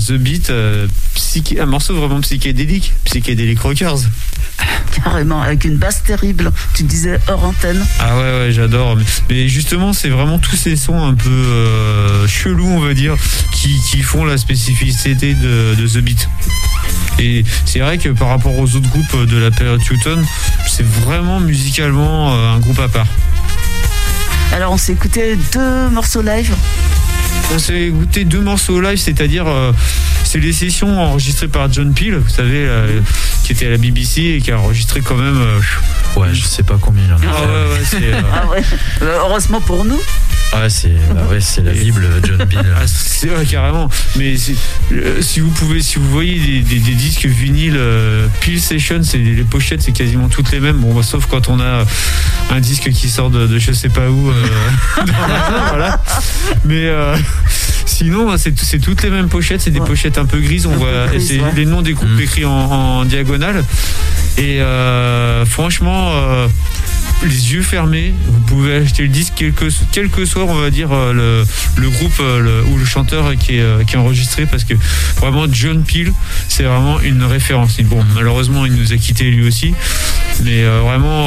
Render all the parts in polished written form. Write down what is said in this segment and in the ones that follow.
The Beat, un morceau vraiment psychédélique, Psychedelic Rockers. Carrément, avec une basse terrible, tu disais hors antenne. Ah ouais, j'adore. Mais justement, c'est vraiment tous ces sons un peu chelous, on va dire, qui font la spécificité de The Beat. Et c'est vrai que par rapport aux autres groupes de la période Tuton, c'est vraiment musicalement un groupe à part. Alors on s'est écouté 2 morceaux live. On s'est écouté 2 morceaux live, c'est-à-dire c'est les sessions enregistrées par John Peel, vous savez, qui était à la BBC et qui a enregistré quand même. Ouais, je sais pas combien il en a. Ah ouais. Heureusement pour nous. Ouais, c'est la Bible, John Peel. C'est vrai, carrément. Mais si vous voyez des disques vinyles Peel Session, les pochettes, c'est quasiment toutes les mêmes. Bon, sauf quand on a un disque qui sort de je sais pas où. Voilà. Mais sinon, c'est toutes les mêmes pochettes. C'est des pochettes un peu grises. On voit les noms des groupes écrits en diagonale. Et franchement. Les yeux fermés, vous pouvez acheter le disque quel que soit, on va dire, le groupe ou le chanteur qui est enregistré, parce que vraiment John Peel, c'est vraiment une référence. Et bon, malheureusement, il nous a quittés lui aussi, mais vraiment,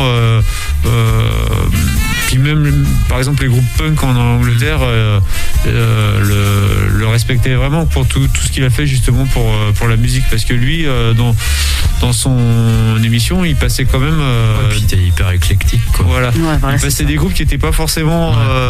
puis même, par exemple, les groupes punk en Angleterre le respectaient vraiment pour tout ce qu'il a fait justement pour la musique, parce que lui, dans son émission, il passait quand même. Puis il était hyper éclectique. Quoi. Voilà. Il passait des groupes qui n'étaient pas forcément,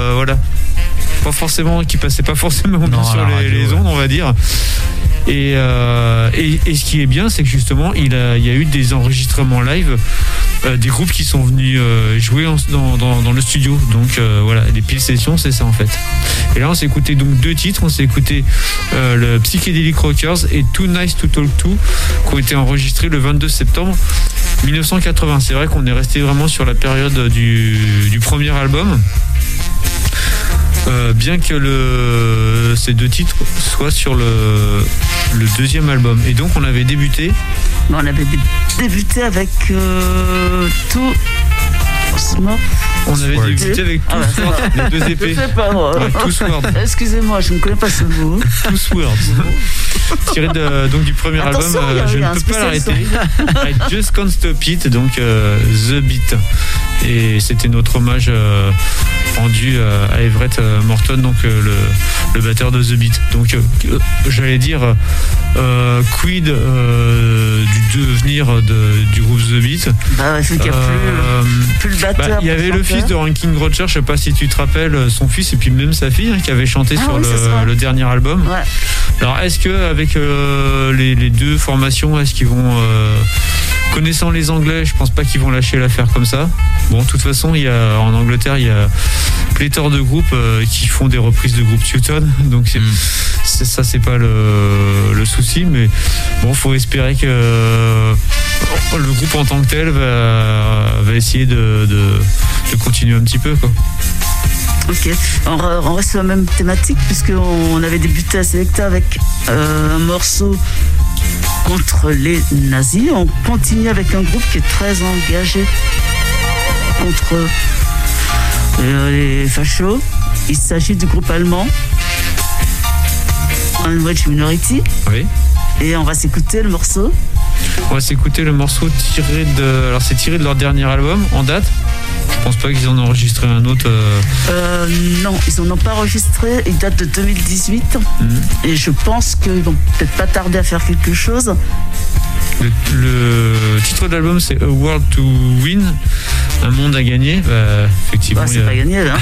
qui passaient pas forcément bien sur les ondes, on va dire. Et ce qui est bien, c'est que justement, il y a eu des enregistrements live des groupes qui sont venus jouer dans le studio. Donc voilà, les Peel Sessions, c'est ça en fait. Et là, on s'est écouté donc 2 titres. On s'est écouté le Psychedelic Rockers et Too Nice to Talk To, qui ont été enregistrés le 22 septembre 1980. C'est vrai qu'on est resté vraiment sur la période du premier album. Bien que ces 2 titres soient sur le 2e album. Et donc on avait débuté. On avait débuté avec tout. On avait débuté avec Two Swords, les 2 épées. Two Swords. Excusez-moi, je ne connais pas ce mot. Two Swords. Tiré donc du premier album, je ne peux pas l'arrêter. I Just Can't Stop It, donc The Beat. Et c'était notre hommage rendu à Everett Morton, donc le batteur de The Beat. Donc j'allais dire quid du devenir du groupe The Beat. Bah ouais, c'est qu'il n'y a plus le batteur. Il y avait le fils de Ranking Roger, je sais pas si tu te rappelles, son fils et puis même sa fille qui avait chanté sur le dernier album. Ouais. Alors est-ce que avec les 2 formations, est-ce qu'ils vont connaissant les Anglais, je pense pas qu'ils vont lâcher l'affaire comme ça. Bon, de toute façon, en Angleterre, il y a pléthore de groupes qui font des reprises de groupes Tuton, donc c'est pas le souci, mais bon, faut espérer que le groupe en tant que tel va essayer de continuer un petit peu, quoi. Ok, on reste sur la même thématique, puisqu'on avait débuté à Selecta avec un morceau contre les nazis. On continue avec un groupe qui est très engagé contre les fachos. Il s'agit du groupe allemand Unwedged Minority. Oui. Et on va s'écouter le morceau. On va s'écouter le morceau tiré de leur dernier album en date. Je pense pas qu'ils en ont enregistré un autre. Non, ils en ont pas enregistré. Il date de 2018. Et je pense qu'ils vont peut-être pas tarder à faire quelque chose. Le titre de l'album, c'est A World to Win, un monde à gagner. Effectivement, c'est pas gagné là.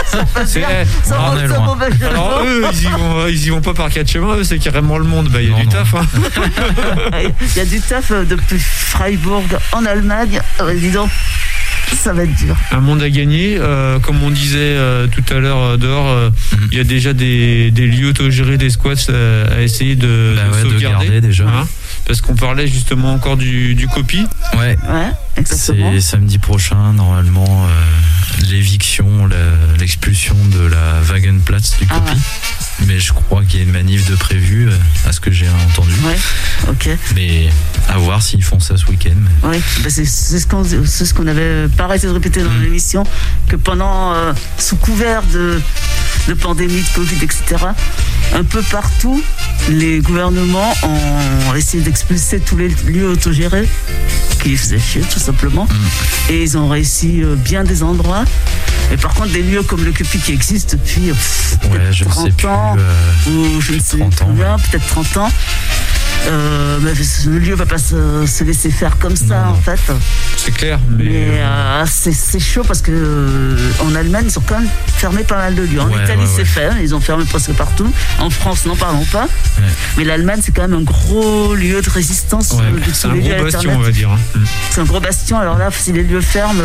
Alors eux, ils y vont pas par 4 chemins. Eux, c'est carrément le monde. Il y a du taf. Hein. Il y a du taf depuis Freiburg en Allemagne. Dis donc. Ça va être dur. Un monde à gagner, comme on disait tout à l'heure dehors, il y a déjà des lieux autogérés, des squats à essayer de sauvegarder. De déjà. Hein, parce qu'on parlait justement encore du copy. Ouais, exactement. C'est samedi prochain, normalement, l'éviction, l'expulsion de la Wagenplatz du copy. Mais je crois qu'il y a une manif de prévu, à ce que j'ai entendu. Ouais, ok. Mais à voir s'ils font ça ce week-end. Oui, c'est ce qu'on avait pas arrêté de répéter dans l'émission, que pendant, sous couvert de pandémie, de Covid, etc., un peu partout, les gouvernements ont essayé d'expulser tous les lieux autogérés qui faisaient chier, tout simplement. Et ils ont réussi bien des endroits. Et par contre, des lieux comme le Cupi qui existent depuis peut-être 30 ans, ou je ne sais combien, peut-être 30 ans. Mais le lieu ne va pas se laisser faire comme ça, en fait. C'est clair, mais c'est chaud parce que en Allemagne, ils ont quand même fermé pas mal de lieux. En Italie, c'est fait, ils ont fermé presque partout. En France, n'en parlons pas. Ouais. Mais l'Allemagne, c'est quand même un gros lieu de résistance. C'est un gros bastion, on va dire. C'est un gros bastion. Alors là, si les lieux ferment,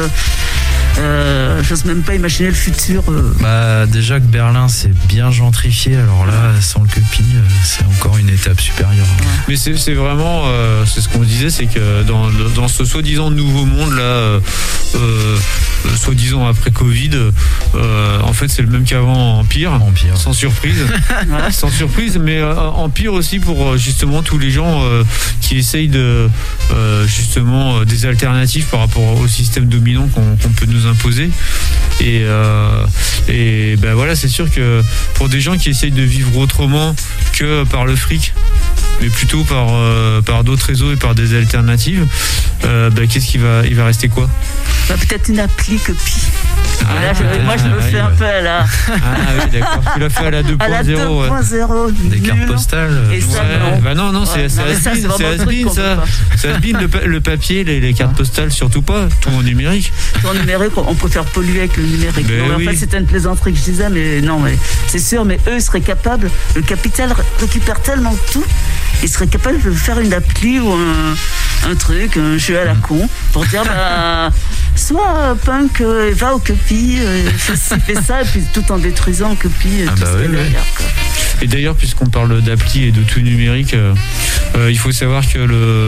j'ose même pas imaginer le futur. Déjà que Berlin, c'est bien gentrifié. Alors là, sans le Cupi, c'est encore une étape supérieure. Mais c'est vraiment, c'est ce qu'on disait, c'est que dans ce soi-disant nouveau monde là, soi-disant après Covid, en fait c'est le même qu'avant, en pire. Sans surprise. Sans surprise, mais en pire aussi pour justement tous les gens qui essayent de justement des alternatives par rapport au système dominant qu'on peut nous imposer. Et ben voilà, c'est sûr que pour des gens qui essayent de vivre autrement que par le fric, mais plutôt par d'autres réseaux et par des alternatives, qu'est-ce qu'il va rester quoi? Peut-être une appli Cupi. Moi je me fais un peu à la... oui, d'accord. Tu l'as fait à la 2.0. À la 2.0. Des cartes postales. Et ça, non, c'est has-been ça. C'est has-been le papier, les cartes postales, surtout pas. Tout en numérique. Tout en numérique, on préfère polluer avec le numérique. En fait, c'était une plaisanterie que je disais, mais non, mais c'est sûr, mais eux seraient capables, le capital récupère tellement tout, ils seraient capables de faire une appli ou un truc, un jeu à la con, pour dire, soit punk, va au Cupi, fais ça, et puis tout en détruisant Cupi, tout ce qu'il y a derrière. Et d'ailleurs, puisqu'on parle d'appli et de tout numérique, il faut savoir que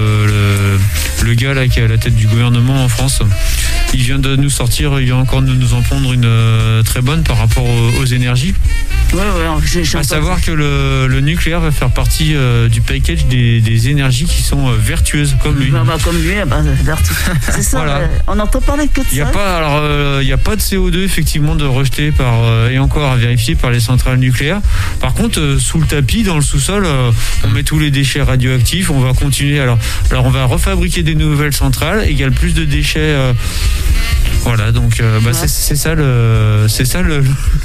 le gars là qui est à la tête du gouvernement en France, il vient de nous sortir, il vient encore de nous en prendre une très bonne par rapport aux énergies. J'ai à savoir que le nucléaire va faire partie du package des énergies qui sont vertueuses, comme lui. Comme lui, c'est ça. Voilà. On n'entend parler que de ça. Il n'y a pas de CO2 effectivement de rejeté et encore à vérifier par les centrales nucléaires. Par contre, sous le tapis, dans le sous-sol, on met tous les déchets radioactifs. On va continuer. Alors on va refabriquer des nouvelles centrales, égale plus de déchets. Voilà, donc c'est ça le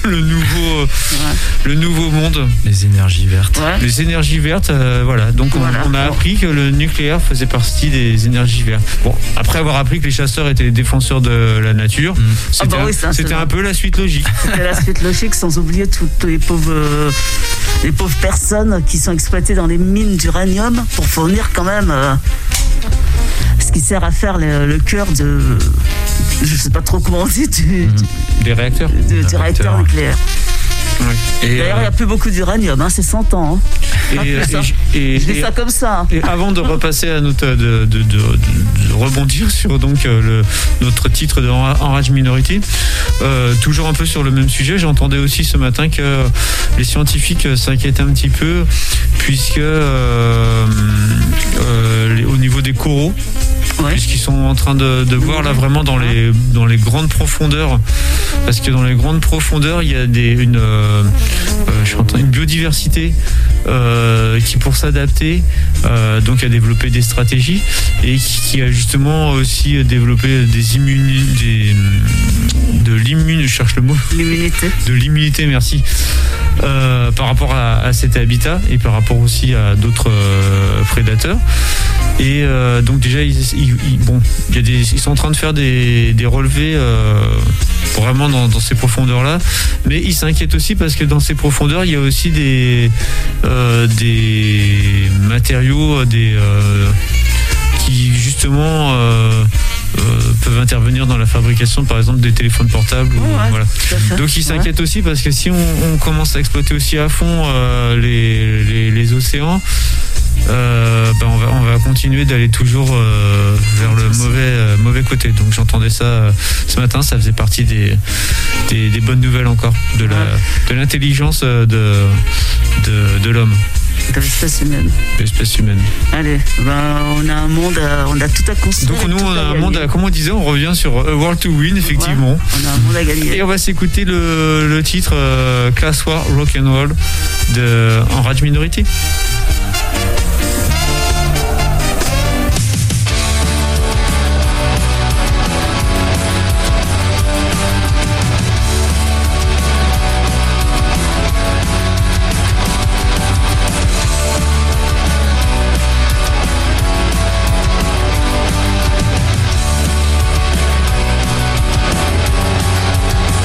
nouveau monde. Les énergies vertes. Les énergies vertes, voilà. Donc on a appris que le nucléaire faisait partie des énergies vertes. Bon, après avoir appris que les chasseurs étaient les défenseurs de la nature, c'était un peu la suite logique. C'était la suite logique, sans oublier toutes les pauvres personnes qui sont exploitées dans les mines d'uranium pour fournir quand même ce qui sert à faire le cœur de... Je sais pas trop comment on dit, des réacteurs. Des réacteurs nucléaires. Ouais. D'ailleurs, il n'y a plus beaucoup d'uranium, c'est 100 ans. Je dis ça comme ça. Et avant de repasser à de rebondir sur donc notre titre de Enrage Minority, toujours un peu sur le même sujet, j'entendais aussi ce matin que les scientifiques s'inquiétaient un petit peu puisque au niveau des coraux, puisqu'ils sont en train de voir là vraiment dans les grandes profondeurs, parce que dans les grandes profondeurs il y a une biodiversité qui, pour s'adapter, donc a développé des stratégies et qui a justement aussi développé de l'immunité, merci, par rapport à cet habitat et par rapport aussi à d'autres prédateurs. Et donc déjà ils sont en train de faire des relevés vraiment dans ces profondeurs-là, mais ils s'inquiètent aussi parce que dans ces profondeurs il y a aussi des matériaux qui justement peuvent intervenir dans la fabrication par exemple des téléphones portables. Voilà. Donc ils s'inquiètent aussi parce que si on commence à exploiter aussi à fond les océans, on va continuer d'aller toujours vers le mauvais côté. Donc j'entendais ça ce matin, ça faisait partie des bonnes nouvelles encore de l'intelligence de l'homme. De l'espèce humaine. L'espèce humaine. Allez, on a un monde, on a tout à construire. Donc nous, on a un monde, comme on disait, on revient sur A World to Win, effectivement. Ouais, on a un monde à gagner. Et on va s'écouter le titre Class War Rock'n'Roll en Rage Minority.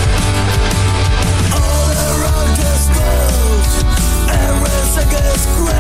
All around us, world, and race against grace.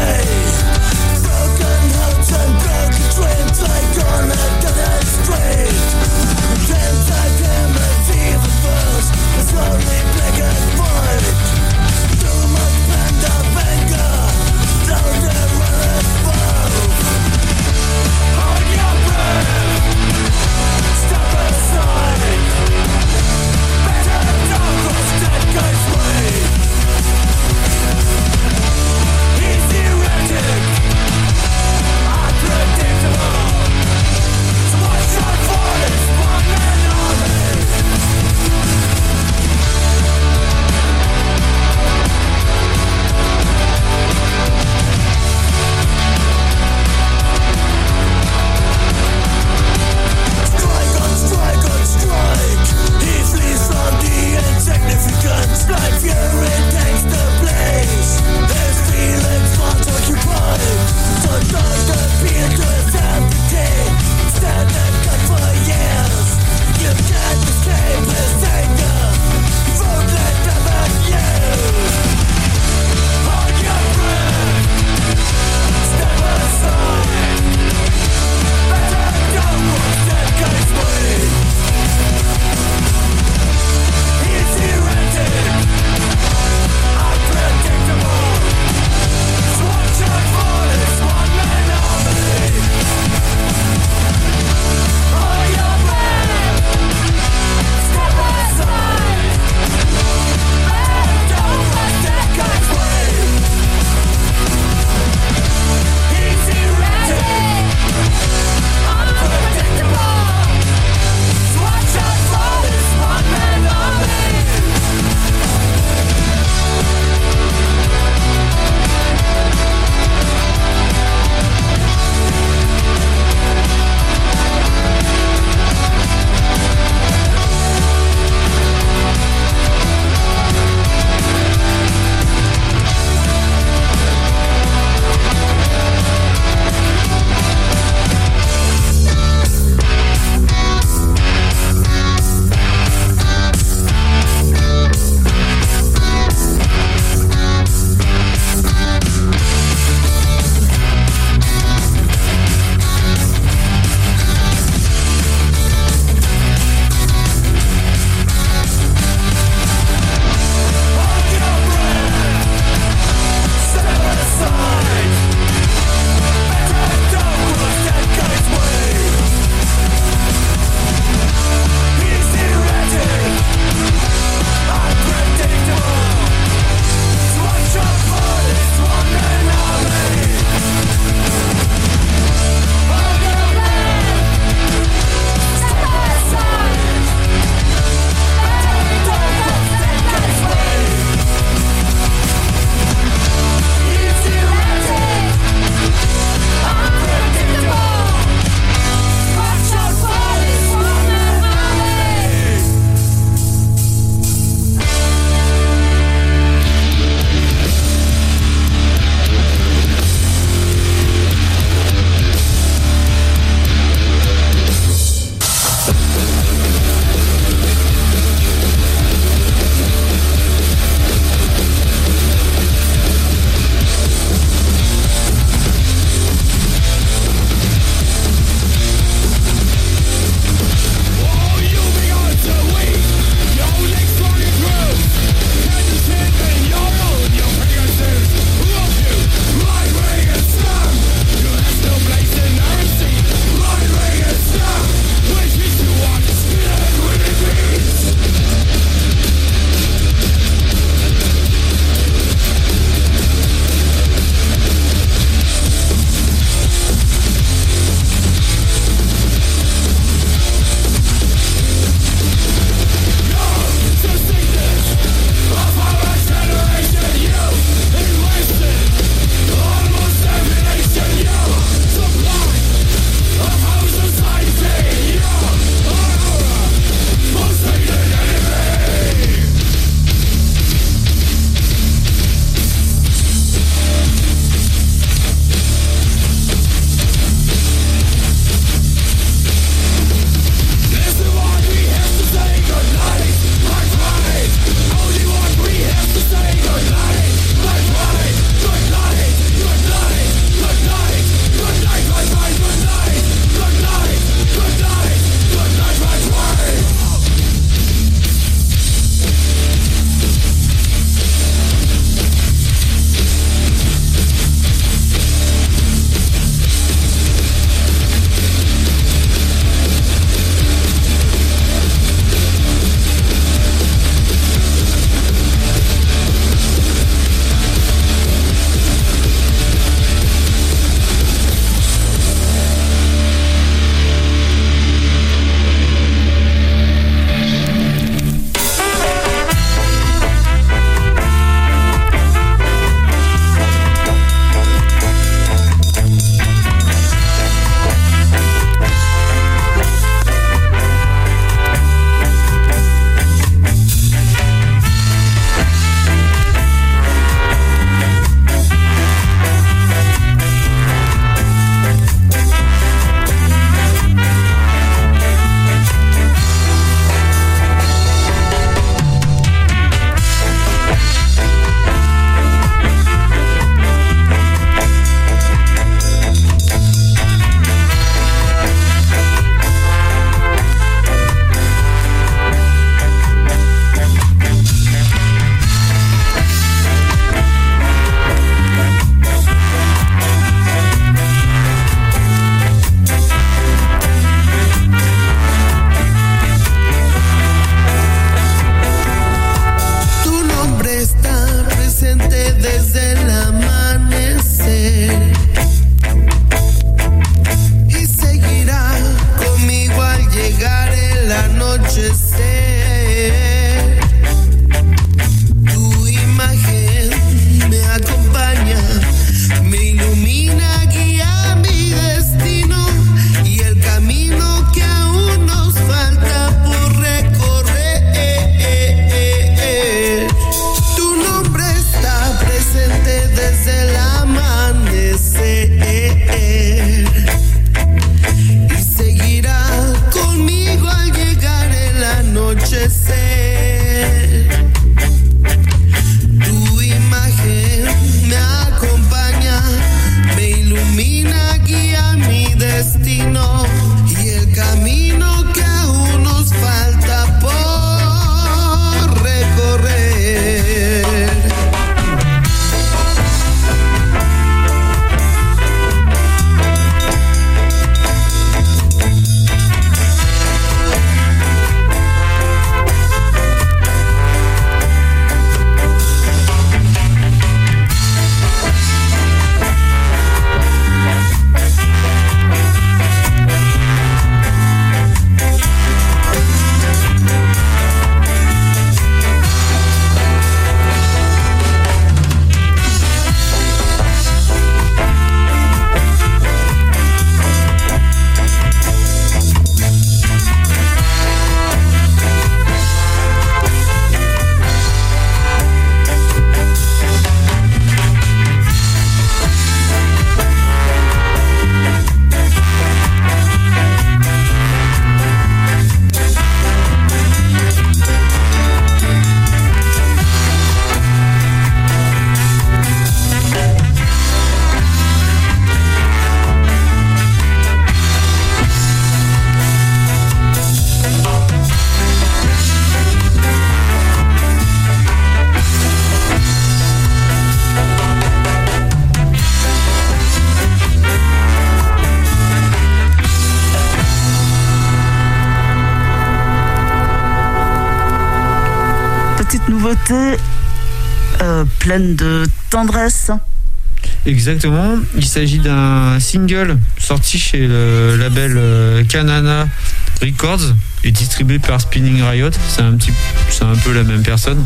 nouveauté pleine de tendresse. Exactement, il s'agit d'un single sorti chez le label Kanana Records et distribué par Spinning Riot. C'est un peu la même personne.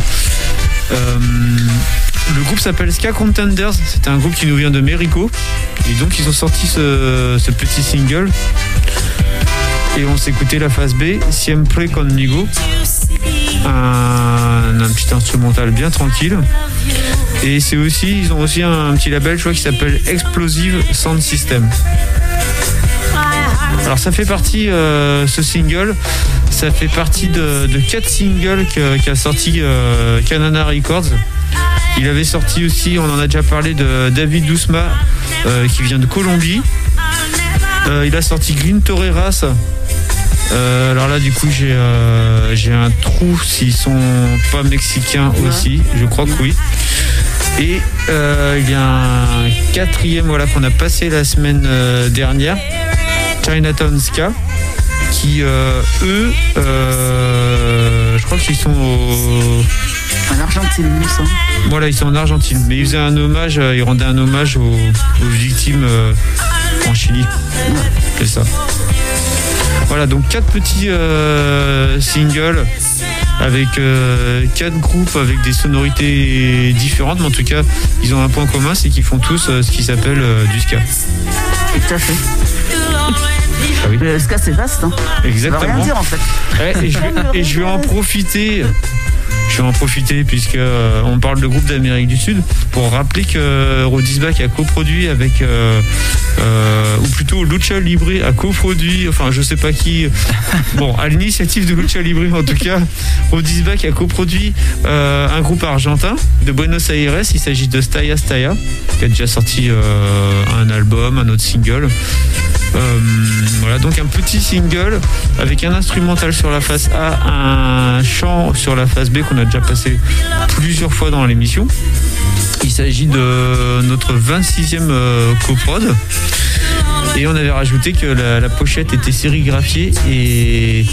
Le groupe s'appelle Ska Contenders. C'est un groupe qui nous vient de Merico et donc ils ont sorti ce petit single et on s'est écouté la phase B, Siempre Conmigo, un petit instrumental bien tranquille. Et ils ont aussi un petit label, je crois, qui s'appelle Explosive Sound System. Alors ça fait partie, ce single, ça fait partie de 4 singles qu'a sorti Kanana Records. Il avait sorti aussi, on en a déjà parlé, de David Ousma, qui vient de Colombie. Il a sorti Green Toreras. Alors là, du coup, j'ai un trou s'ils sont pas mexicains aussi. Je crois que oui. Et il y a un 4e qu'on a passé la semaine dernière, Chinatown Ska, qui eux, je crois qu'ils sont en Argentine, il me semble. Voilà, ils sont en Argentine, mais ils rendaient un hommage aux victimes en Chili. C'est ça. Voilà, donc 4 petits singles avec 4 groupes avec des sonorités différentes, mais en tout cas, ils ont un point commun, c'est qu'ils font tous ce qui s'appelle du ska. Tout à fait. Ah oui. Le ska, c'est vaste, hein. Exactement. Ça veut rien dire, en fait. Ouais, et je vais en profiter. Puisque on parle de groupe d'Amérique du Sud pour rappeler que Rodisback a coproduit avec ou plutôt Lucha Libre a coproduit, enfin je sais pas qui, bon, à l'initiative de Lucha Libre en tout cas, Rodisback a coproduit un groupe argentin de Buenos Aires. Il s'agit de Staya Staya, qui a déjà sorti un album, un autre single. Voilà, donc un petit single avec un instrumental sur la face A, un chant sur la face B qu'on a déjà passé plusieurs fois dans l'émission. Il s'agit de notre 26e coprod et on avait rajouté que la pochette était sérigraphiée et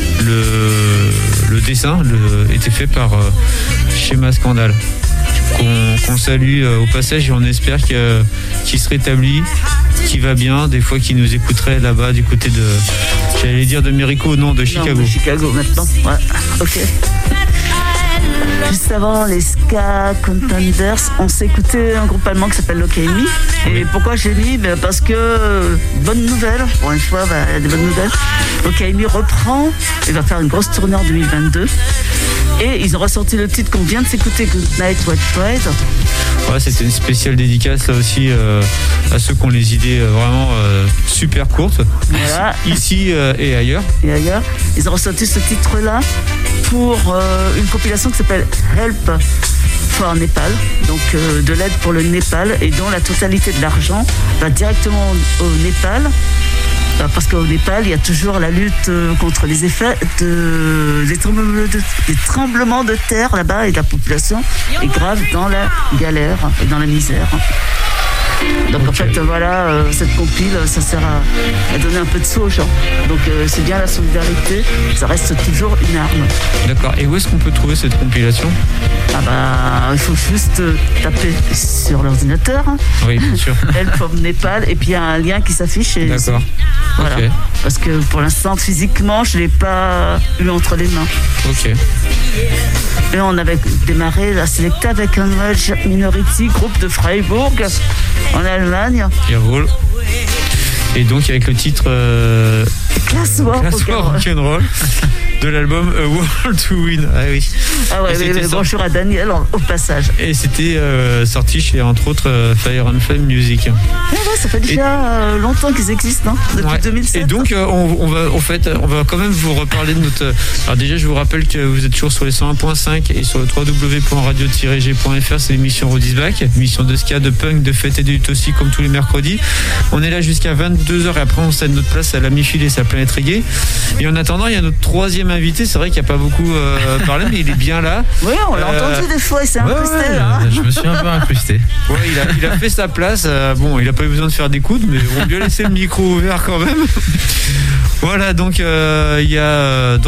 le dessin était fait par Schéma Scandale, qu'on salue au passage, et on espère qu'il se rétablit, qu'il va bien, des fois qu'il nous écouterait là-bas du côté de, j'allais dire de Merico, non, de Chicago. Non, de Chicago maintenant, ouais, ok. Juste avant les Ska Contenders, on s'est écouté un groupe allemand qui s'appelle Lokaimi. Et pourquoi j'ai mis? Parce que, bonne nouvelle, pour une fois, il y a des bonnes nouvelles. Lokaimi reprend, il va faire une grosse tournée en 2022. Et ils ont ressorti le titre qu'on vient de s'écouter, Good Night White Pride. Ouais, c'était une spéciale dédicace là aussi à ceux qui ont les idées vraiment super courtes. Voilà. Ici et ailleurs. Ils ont ressorti ce titre-là pour une compilation qui s'appelle Help for Népal, donc de l'aide pour le Népal, et dont la totalité de l'argent va directement au Népal. Parce qu'au Népal, il y a toujours la lutte contre les effets des tremblements de terre là-bas, et la population est grave dans la galère et dans la misère. Donc en fait, voilà, cette compile, ça sert à donner un peu de sous aux gens. Donc c'est bien la solidarité, ça reste toujours une arme. D'accord, et où est-ce qu'on peut trouver cette compilation? Il faut juste taper sur l'ordinateur. Oui, bien sûr. Help from Népal, et puis il y a un lien qui s'affiche. D'accord. Voilà. Okay. Parce que pour l'instant, physiquement, je ne l'ai pas eu entre les mains. Ok. Et on avait démarré la Selecta avec un Wedge Minority, groupe de Freiburg, en Allemagne. Jawohl. Et donc avec le titre Class War Rock'n'Roll de l'album A World to Win. Ah oui. Ah ouais, mais bonjour à Daniel au passage. Et c'était sorti chez entre autres Fire and Flame Music. Ouais, ça fait déjà longtemps qu'ils existent, hein, depuis 2007. Et donc on va quand même vous reparler de notre. Alors déjà je vous rappelle que vous êtes toujours sur les 101.5 et sur le www.radio-g.fr. C'est l'émission Rodisback, émission de ska, de punk, de fête et de lutte aussi, comme tous les mercredis. On est là jusqu'à 22h et après on cède notre place à l'ami Phil et sa planète reggae. Et en attendant, il y a notre troisième invité. C'est vrai qu'il n'y a pas beaucoup parlé, mais il est bien là. Oui, on l'a entendu des fois, il s'est incrusté. Je me suis un peu incrusté. Ouais, il a fait sa place. Bon, il n'a pas eu besoin de faire des coudes, mais on lui a laissé le micro ouvert quand même. Voilà, donc il y a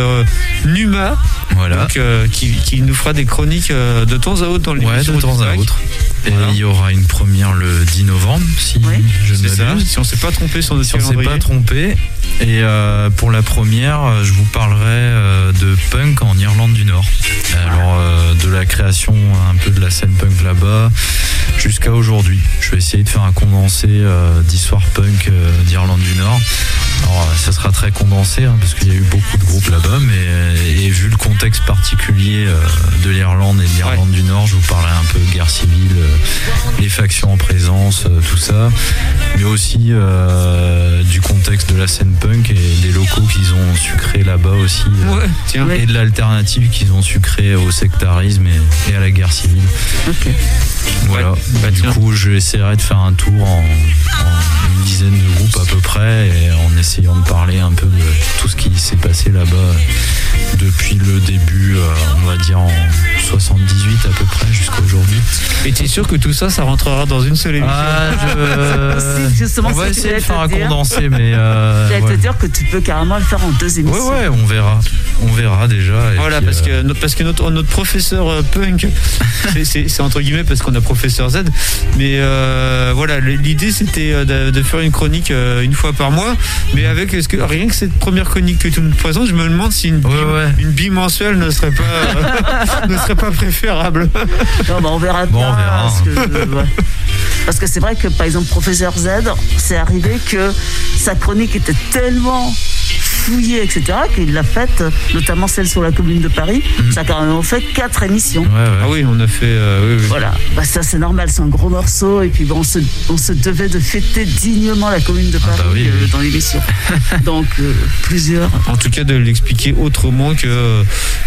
Numa, voilà. Donc, qui nous fera des chroniques de temps à autre dans l'émission. Ouais, de temps à autre. Et voilà. Il y aura une première le 10 novembre, si je ne m'abuse. Si on ne s'est pas trompé sur notre calendrier. Si on ne s'est pas trompé. Et pour la première, je vous parlerai de punk en Irlande du Nord. Alors, de la création un peu de la scène punk là-bas jusqu'à aujourd'hui. Je vais essayer de faire un condensé d'histoire punk d'Irlande du Nord. Alors, ça sera très condensé parce qu'il y a eu beaucoup de groupes là-bas, mais vu le contexte particulier de l'Irlande et de l'Irlande du Nord, je vous parlerai un peu de guerre civile, les factions en présence, tout ça, mais aussi du contexte de la scène punk et des locaux qu'ils ont su créer là-bas aussi, et de l'alternative qu'ils ont su créer au sectarisme et à la guerre civile. Okay. Voilà. Du coup, j'essaierai de faire un tour en une dizaine de groupes à peu près, et en essayant de parler un peu de tout ce qui s'est passé là-bas depuis le début, on va dire en 78 à peu près jusqu'à aujourd'hui. Et t'es sûr que tout ça rentrera dans une seule émission? Justement, on va essayer de faire un condensé, mais j'allais te dire que tu peux carrément le faire en 2 émissions. Ouais, on verra déjà. Et voilà, puis, parce que notre professeur punk, c'est entre guillemets parce qu'on a professeur Z, mais voilà, l'idée c'était de faire une chronique une fois par mois, mais avec rien que cette première chronique que tu nous présentes, je me demande si une bimensuelle ne serait pas préférable. Non, on verra bien. On verra. Parce que c'est vrai que par exemple Professeur Z, c'est arrivé que sa chronique était tellement fouillée, etc., qu'il l'a faite, notamment celle sur la Commune de Paris. Ça a carrément fait 4 émissions. Ah oui, on a fait. Oui. Voilà, ça c'est normal, c'est un gros morceau, et puis on se devait de fêter dignement la Commune de Paris dans l'émission. Donc plusieurs. En tout cas, de l'expliquer autrement que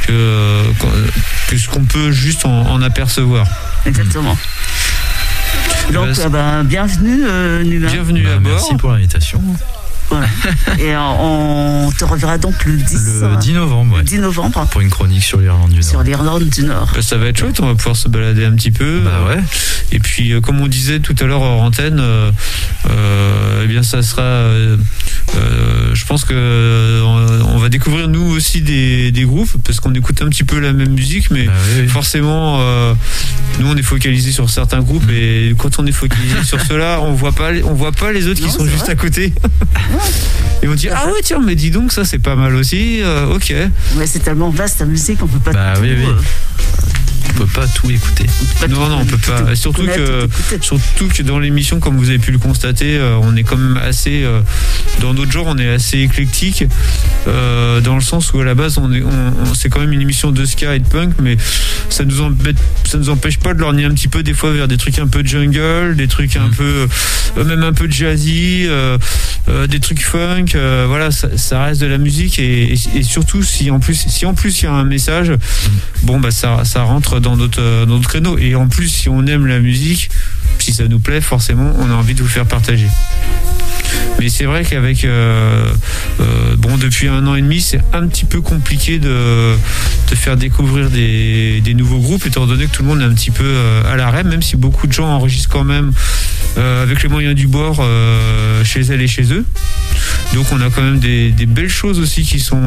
ce qu'on peut juste en apercevoir. Exactement. Donc, bienvenue, Numa. Bienvenue à bord. Merci pour l'invitation. Voilà. Et on te reverra donc le 10 novembre. Le 10 novembre. Pour une chronique sur l'Irlande du Nord. Ça va être chouette, on va pouvoir se balader un petit peu. Et puis, comme on disait tout à l'heure hors antenne, eh bien, ça sera. Je pense que on va découvrir nous aussi des groupes, parce qu'on écoute un petit peu la même musique, mais forcément, nous on est focalisé sur certains groupes, et quand on est focalisé sur ceux-là, on voit pas les autres qui sont juste à côté. Et on dit tiens, mais dis donc, ça c'est pas mal aussi. Ok. Ouais, c'est tellement vaste la musique, on peut pas on peut pas tout écouter. Non, on peut pas. Surtout que dans l'émission, comme vous avez pu le constater, on est quand même assez dans notre genre, on est assez éclectique, dans le sens où à la base c'est quand même une émission de ska et de punk, mais ça nous empêche pas de lorgner un petit peu des fois vers des trucs un peu jungle, des trucs un peu même un peu jazzy, des trucs funk, voilà, ça reste de la musique, et surtout si en plus il y a un message, ça rentre dans notre créneau, et en plus si on aime la musique, si ça nous plaît, forcément on a envie de vous faire partager. Mais c'est vrai qu'avec depuis 1 an et demi, c'est un petit peu compliqué de faire découvrir des nouveaux groupes, étant donné que tout le monde est un petit peu à l'arrêt, même si beaucoup de gens enregistrent quand même avec les moyens du bord chez elles et chez eux. Donc on a quand même des belles choses aussi qui sont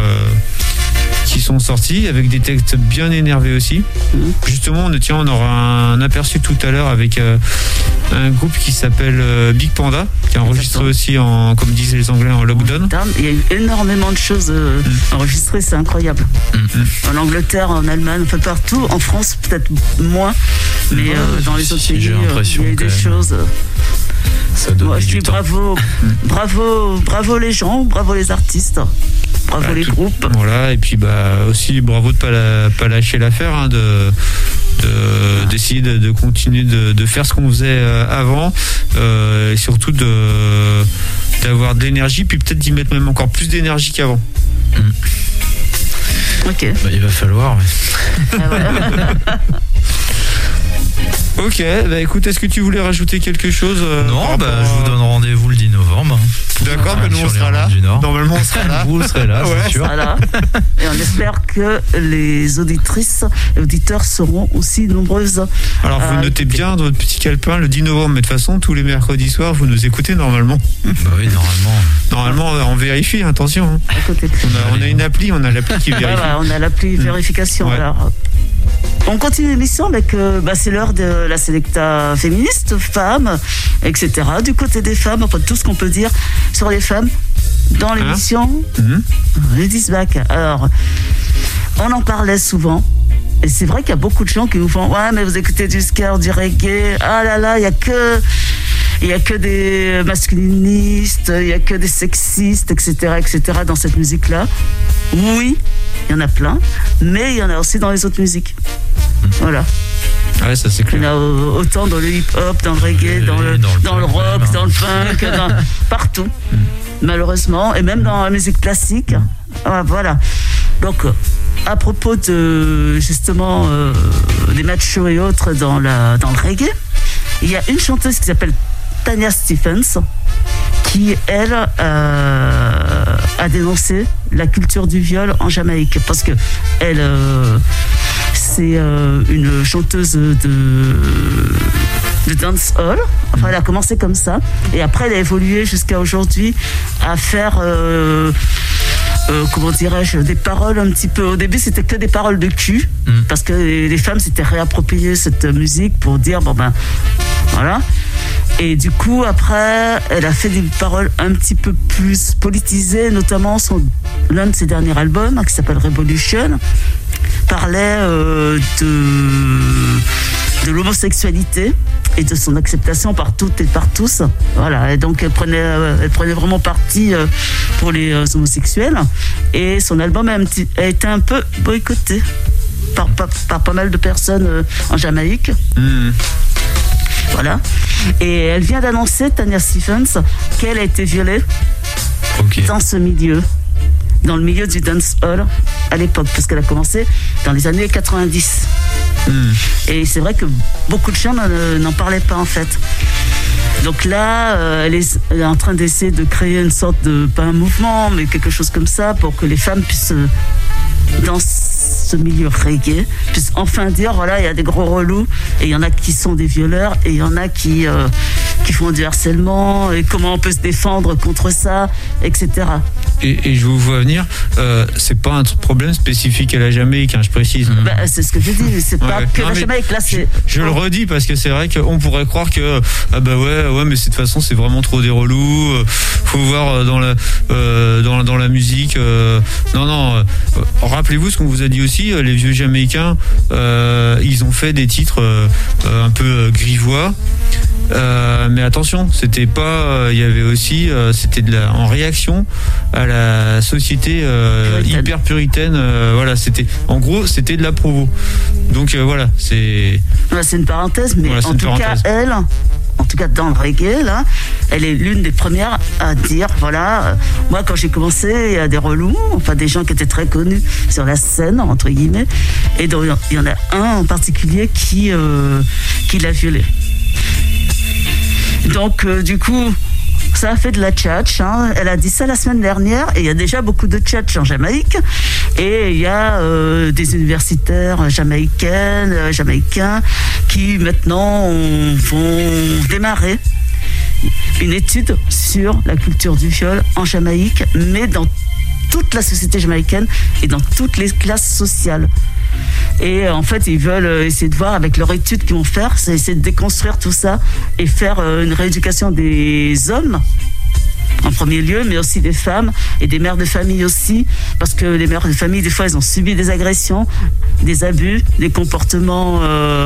sortis, avec des textes bien énervés aussi. Justement, on aura un aperçu tout à l'heure avec un groupe qui s'appelle Big Panda, qui a enregistré aussi comme disaient les Anglais, en lockdown. Il y a eu énormément de choses enregistrées, c'est incroyable. En Angleterre, en Allemagne, un peu partout. En France, peut-être moins, mais dans les autres pays, il y a eu des choses. Moi, je dis bravo les gens, bravo les artistes, bravo les groupes. Voilà, et puis aussi bravo de pas lâcher l'affaire, d'essayer de continuer de faire ce qu'on faisait avant, et surtout d'avoir de l'énergie, puis peut-être d'y mettre même encore plus d'énergie qu'avant. Ok. Il va falloir. Ok, bah écoute, est-ce que tu voulais rajouter quelque chose Non, je vous donne rendez-vous le 10 novembre. D'accord, nous on sera là. Normalement on sera là. Vous serez là, c'est sûr. Voilà. Et on espère que les auditrices et auditeurs seront aussi nombreuses. Alors vous notez bien dans votre petit calepin le 10 novembre, mais de toute façon, tous les mercredis soirs, vous nous écoutez normalement. Bah oui, normalement. Normalement, on vérifie, attention. Hein. On a une appli, on a l'appli qui vérifie. Voilà, on a l'appli vérification. Ouais. Alors, on continue l'émission avec, c'est l'heure de la Selecta féministe, femmes, etc. Du côté des femmes, enfin tout ce qu'on peut dire sur les femmes dans l'émission les Disbac. Alors, on en parlait souvent. Et c'est vrai qu'il y a beaucoup de gens qui nous font « Ouais, mais vous écoutez du ska, du reggae. Ah là là, il y a que des masculinistes, il y a que des sexistes, etc., etc. dans cette musique-là. » Oui, il y en a plein, mais il y en a aussi dans les autres musiques. Voilà. Ouais, ça c'est clair. Il y en a autant dans le hip-hop, dans le reggae, dans le rock, dans le punk, partout, malheureusement, et même dans la musique classique. Voilà. Donc, à propos de, justement, des machos et autres dans le reggae, il y a une chanteuse qui s'appelle Tanya Stephens, qui, elle, a dénoncé la culture du viol en Jamaïque. Parce que elle, c'est une chanteuse de dancehall. Enfin, elle a commencé comme ça. Et après, elle a évolué jusqu'à aujourd'hui à faire... comment dirais-je, des paroles un petit peu. Au début, c'était que des paroles de cul, parce que les femmes s'étaient réappropriées cette musique pour dire voilà. Et du coup, après, elle a fait des paroles un petit peu plus politisées, notamment l'un de ses derniers albums, qui s'appelle Revolution, parlait de l'homosexualité et de son acceptation par toutes et par tous. Voilà. Et donc elle prenait vraiment parti pour les homosexuels. Et son album a été un peu boycotté par pas mal de personnes en Jamaïque. Voilà. Et elle vient d'annoncer, Tanya Stephens, qu'elle a été violée dans ce milieu. Dans le milieu du dancehall à l'époque, parce qu'elle a commencé dans les années 90. Et c'est vrai que beaucoup de gens n'en parlaient pas en fait. Donc là, elle est en train d'essayer de créer une sorte de, pas un mouvement, mais quelque chose comme ça, pour que les femmes puissent, dans ce milieu reggae, puissent enfin dire, voilà, il y a des gros relous, et il y en a qui sont des violeurs, et il y en a qui font du harcèlement, et comment on peut se défendre contre ça, etc. Et je vous vois venir, c'est pas un problème spécifique à la Jamaïque, je précise. C'est ce que je dis, c'est pas que la Jamaïque. Là, je le redis parce que c'est vrai qu'on pourrait croire que mais de toute façon c'est vraiment trop des relous. Faut voir dans la musique. Non. Rappelez-vous ce qu'on vous a dit aussi. Les vieux Jamaïcains, ils ont fait des titres un peu grivois. Mais attention, c'était pas. Il y avait aussi, c'était en réaction à la société hyper puritaine. Voilà, c'était. En gros, c'était de la provo. Donc voilà, c'est. C'est une parenthèse, mais voilà, en tout cas, elle. En tout cas, dans le reggae, là, elle est l'une des premières à dire, voilà, moi, quand j'ai commencé, il y a des relous, enfin, des gens qui étaient très connus sur la scène, entre guillemets, et donc, il y en a un en particulier qui l'a violée. Donc, du coup, ça a fait de la tchatch. Elle a dit ça la semaine dernière, et il y a déjà beaucoup de tchatch en Jamaïque. Et il y a des universitaires jamaïcains, qui maintenant vont démarrer une étude sur la culture du viol en Jamaïque, mais dans toute la société jamaïcaine et dans toutes les classes sociales. Et en fait, ils veulent essayer de voir avec leur étude qu'ils vont faire, c'est essayer de déconstruire tout ça et faire une rééducation des hommes en premier lieu, mais aussi des femmes et des mères de famille aussi, parce que les mères de famille, des fois, elles ont subi des agressions, des abus, des comportements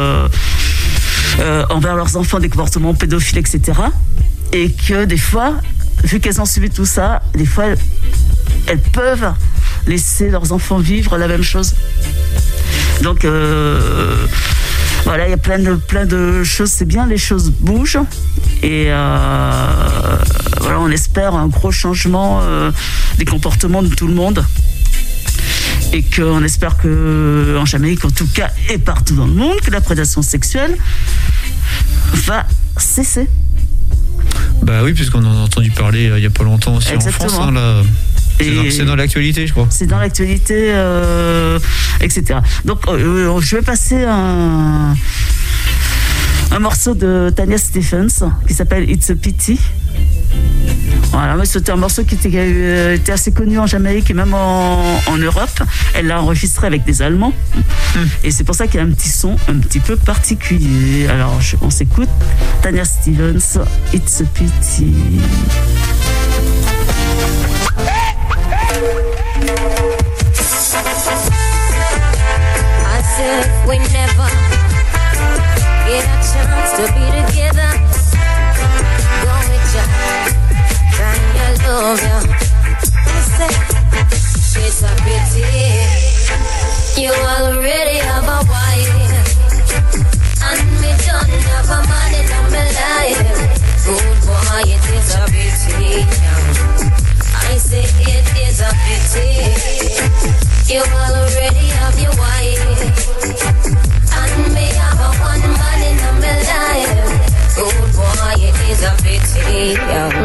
envers leurs enfants, des comportements pédophiles, etc. Et que des fois, vu qu'elles ont subi tout ça, des fois, elles peuvent laisser leurs enfants vivre la même chose. Donc voilà, il y a plein de choses. C'est bien, les choses bougent. Et voilà, on espère un gros changement des comportements de tout le monde. Et qu'on espère qu'en Jamaïque, en tout cas, et partout dans le monde, que la prédation sexuelle va cesser. Bah oui, puisqu'on en a entendu parler il y a pas longtemps aussi. Exactement. En France, hein, là. C'est dans l'actualité, je crois. C'est dans l'actualité, etc. Donc, je vais passer un morceau de Tanya Stephens qui s'appelle It's a Pity. Voilà, mais c'était un morceau qui était assez connu en Jamaïque et même en Europe. Elle l'a enregistré avec des Allemands. Et c'est pour ça qu'il y a un petit son un petit peu particulier. Alors, on s'écoute. Tanya Stephens, It's a Pity. I said we never get a chance to be together. Go with ya, Tanya, love ya. I said it's a pity you already have a wife, and me don't have a man in my life. Good boy, it is a pity. I say it is a pity you already have your wife, and me have a one man in my life. Good boy, it is a pity.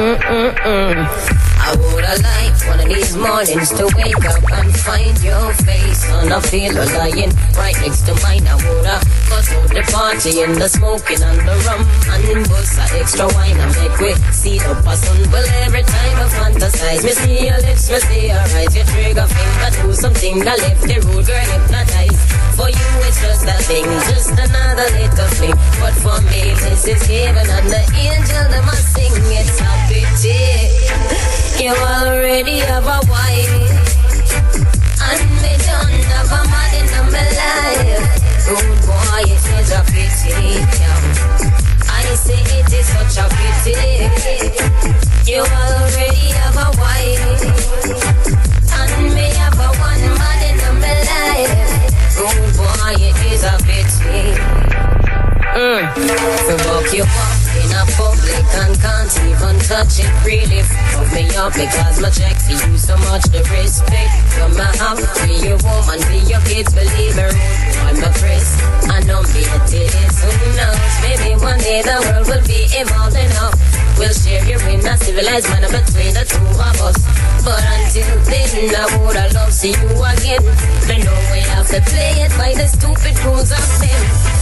I woulda liked one of these mornings to wake up and find your face on a pillow lying right next to mine. I woulda cut out the party and the smoking and the rum and bust a extra wine and make we see up a sun. Well, every time I fantasize, me see your lips, me see your eyes, your trigger finger do something that left the road girl hypnotized. For you it's just a thing, just another little fling. But for me this is heaven and the angel that must sing. It's a pity you already have a wife, and me don't have a man in my life. Good boy, it is a pity. I say it is such a pity you already have a wife, and me have a one man in my life. Good boy, it is a pity. To walk you up in a public and can't even touch it. Really fuck me up because my check for you so much the respect. You're my half, be your woman, be your kids, believe me, I'm a press. I know me it is, who knows, maybe one day the world will be evolved enough. We'll share you in a civilized manner between the two of us. But until then, I woulda loved to see you again. They know we have to play it by the stupid rules of them.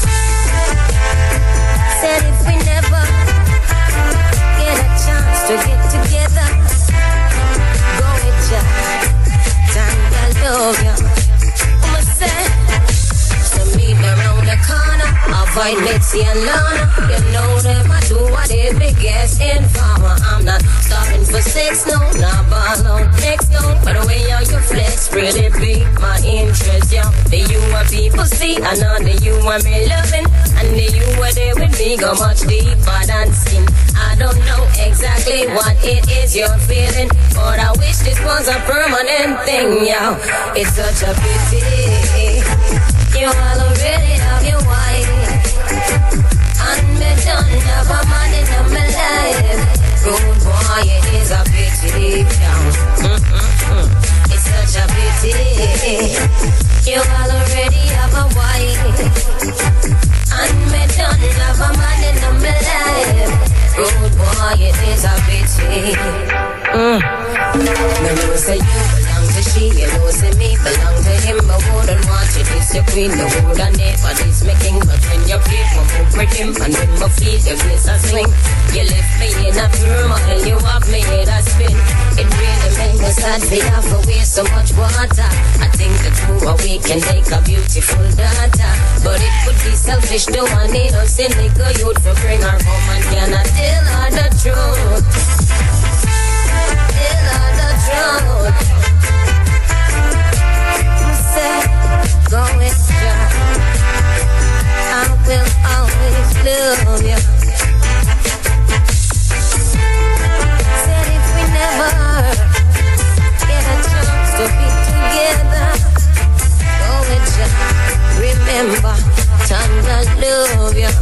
Said if we never get a chance to get together, go with ya, time I love ya. I'ma say, so meet me around the corner, avoid Mitzi and Lana. You know them, I do what they biggest informer. I'm not stopping for sex, no, not ball out next, no. But the way how you flex really be my interest, yeah. The you and people see, I know the you and me loving. And the you were there with me go much deeper than skin. I don't know exactly what it is you're feeling, but I wish this was a permanent thing, yo. It's such a pity you all already have your wife, and me don't have a man in my life. Good boy, it is a pity, yo. It's such a pity you all already have a wife, and me don't have a man in my life. Good boy, it is a pity. Me know say you belong to she, you know say me belong to him. But wouldn't want you this your queen, the woulda never this me king. But when you play for move with him, and when my feet your face a swing, you left me in a turmoil, you have me head a spin. It really made me sad, we have to waste so much water. I think the two of we can make a beautiful daughter, but it would be selfish to want innocent little youth to bring her home and cannot tell her the truth. Tell her the truth. Say, go with ya, I will always love you. Said if we never get a chance to be together, go with ya, remember, time I love you.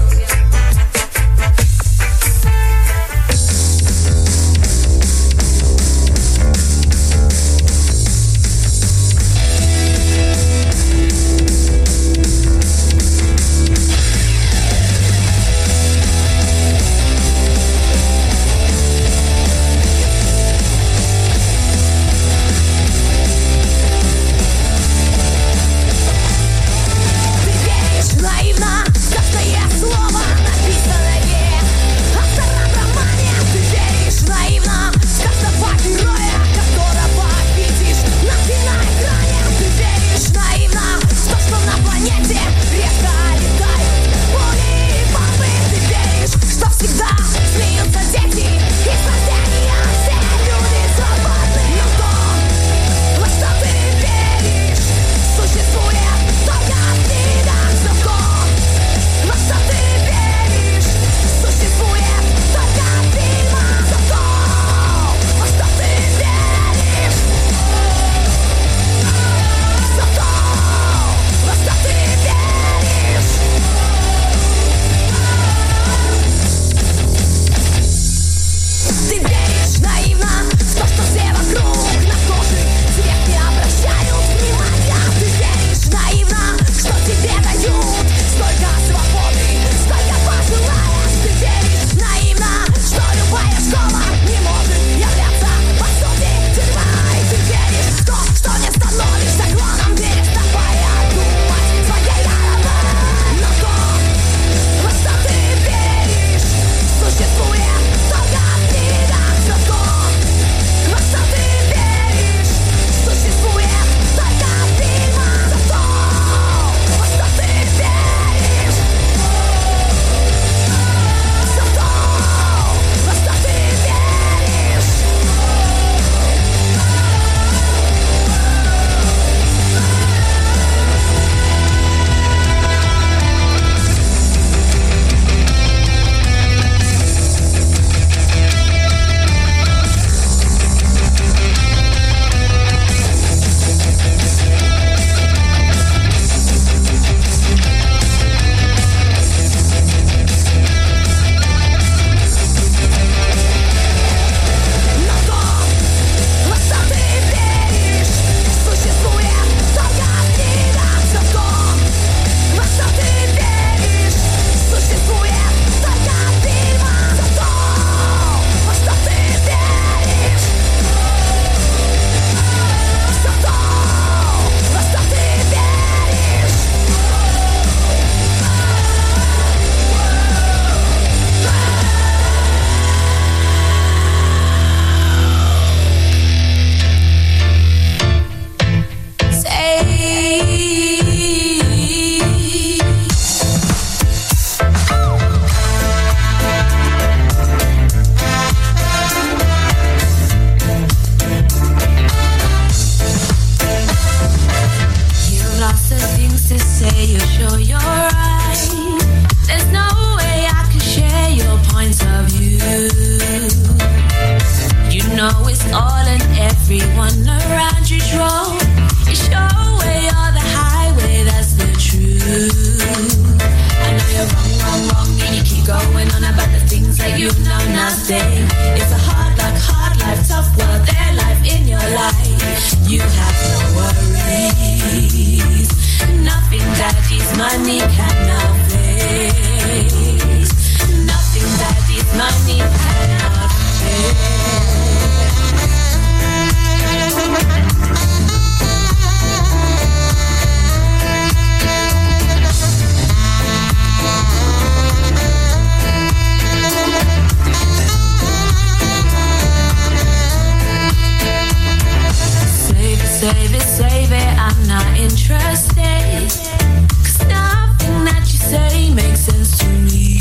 save it, I'm not interested. 'Cause nothing that you say makes sense to me.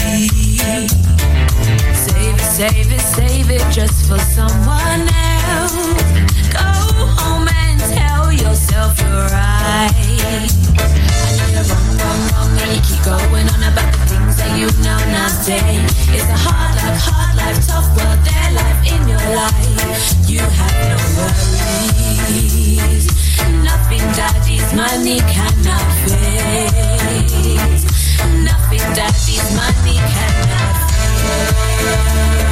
Save it just for someone else. Go home and tell yourself you're right. I know you're wrong, and you keep going on about the things that you know nothing. It's a hard life, tough world, their life in your life. You have no worries. Nothing that this money cannot fix. Nothing that this money cannot fix.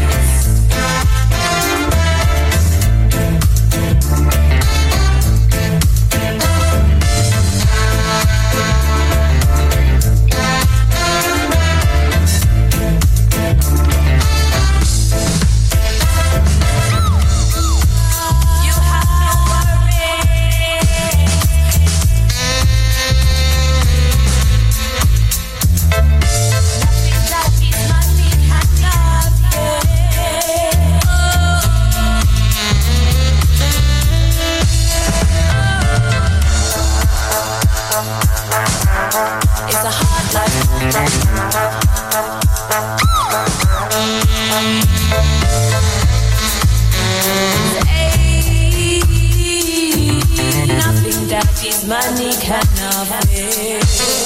Nothing that this money cannot fix.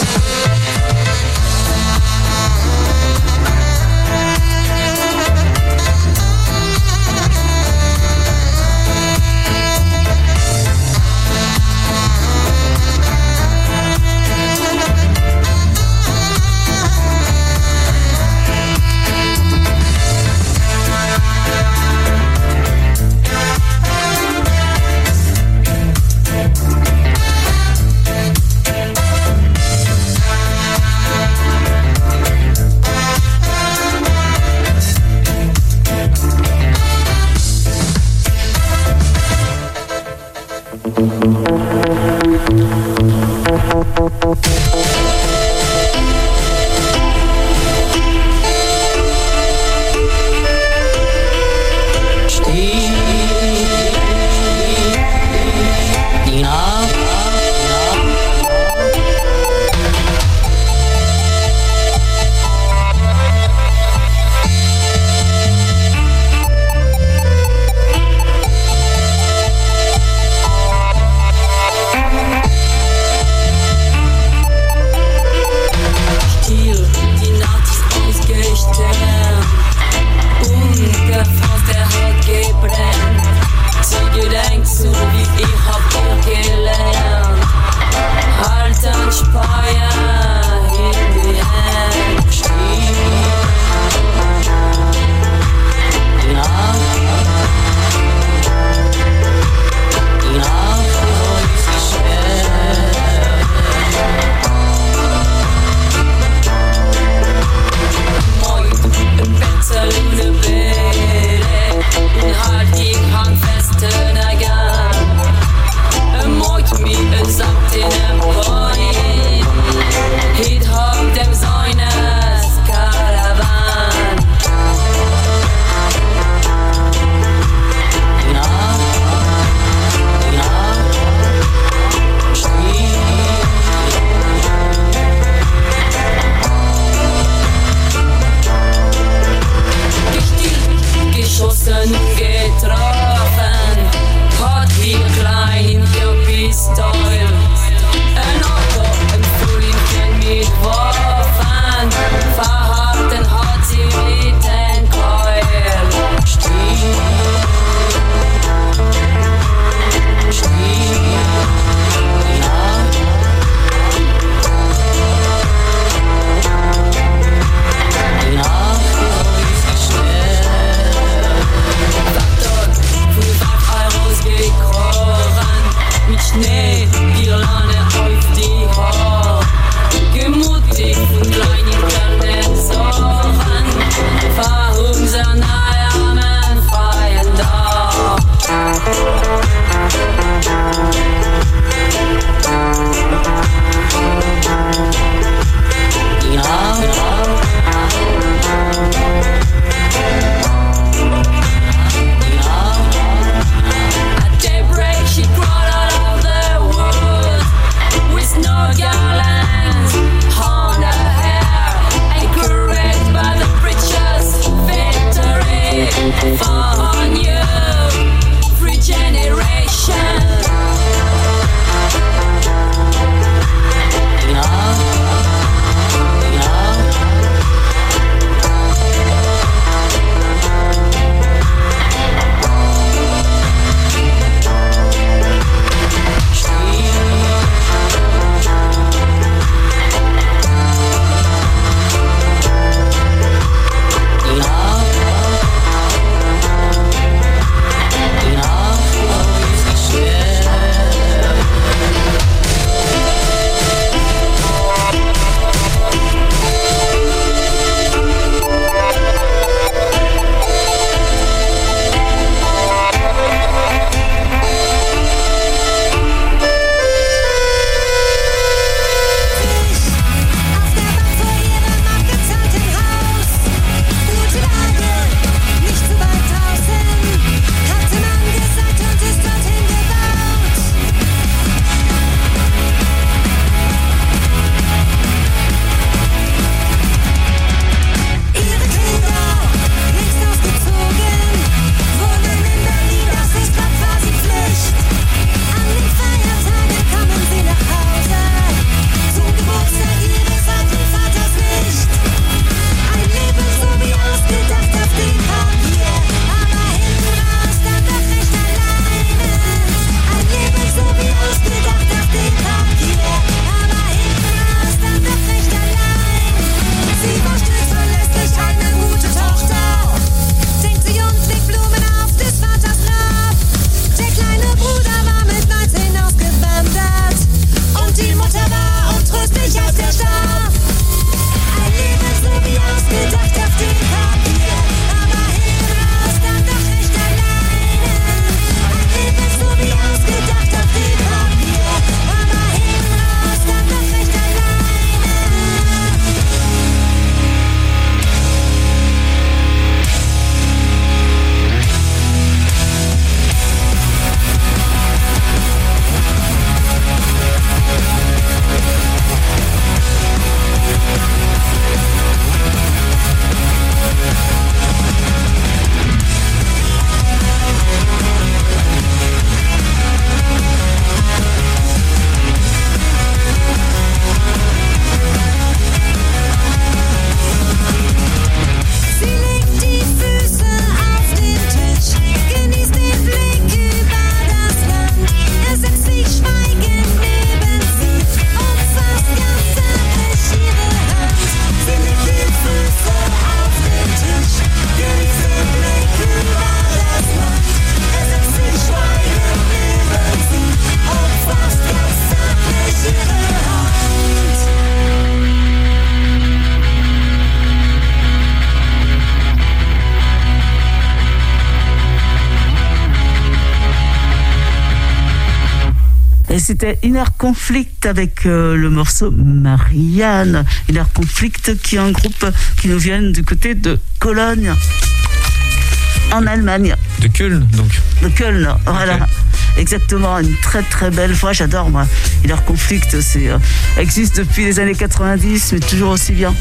Et c'était Inner Conflict avec le morceau Marianne. Inner Conflict qui est un groupe qui nous vient du côté de Cologne, en Allemagne. De Köln, donc. De Köln, voilà. Okay. Exactement, une très très belle voix, j'adore moi. Inner Conflict, existe depuis les années 90, mais toujours aussi bien.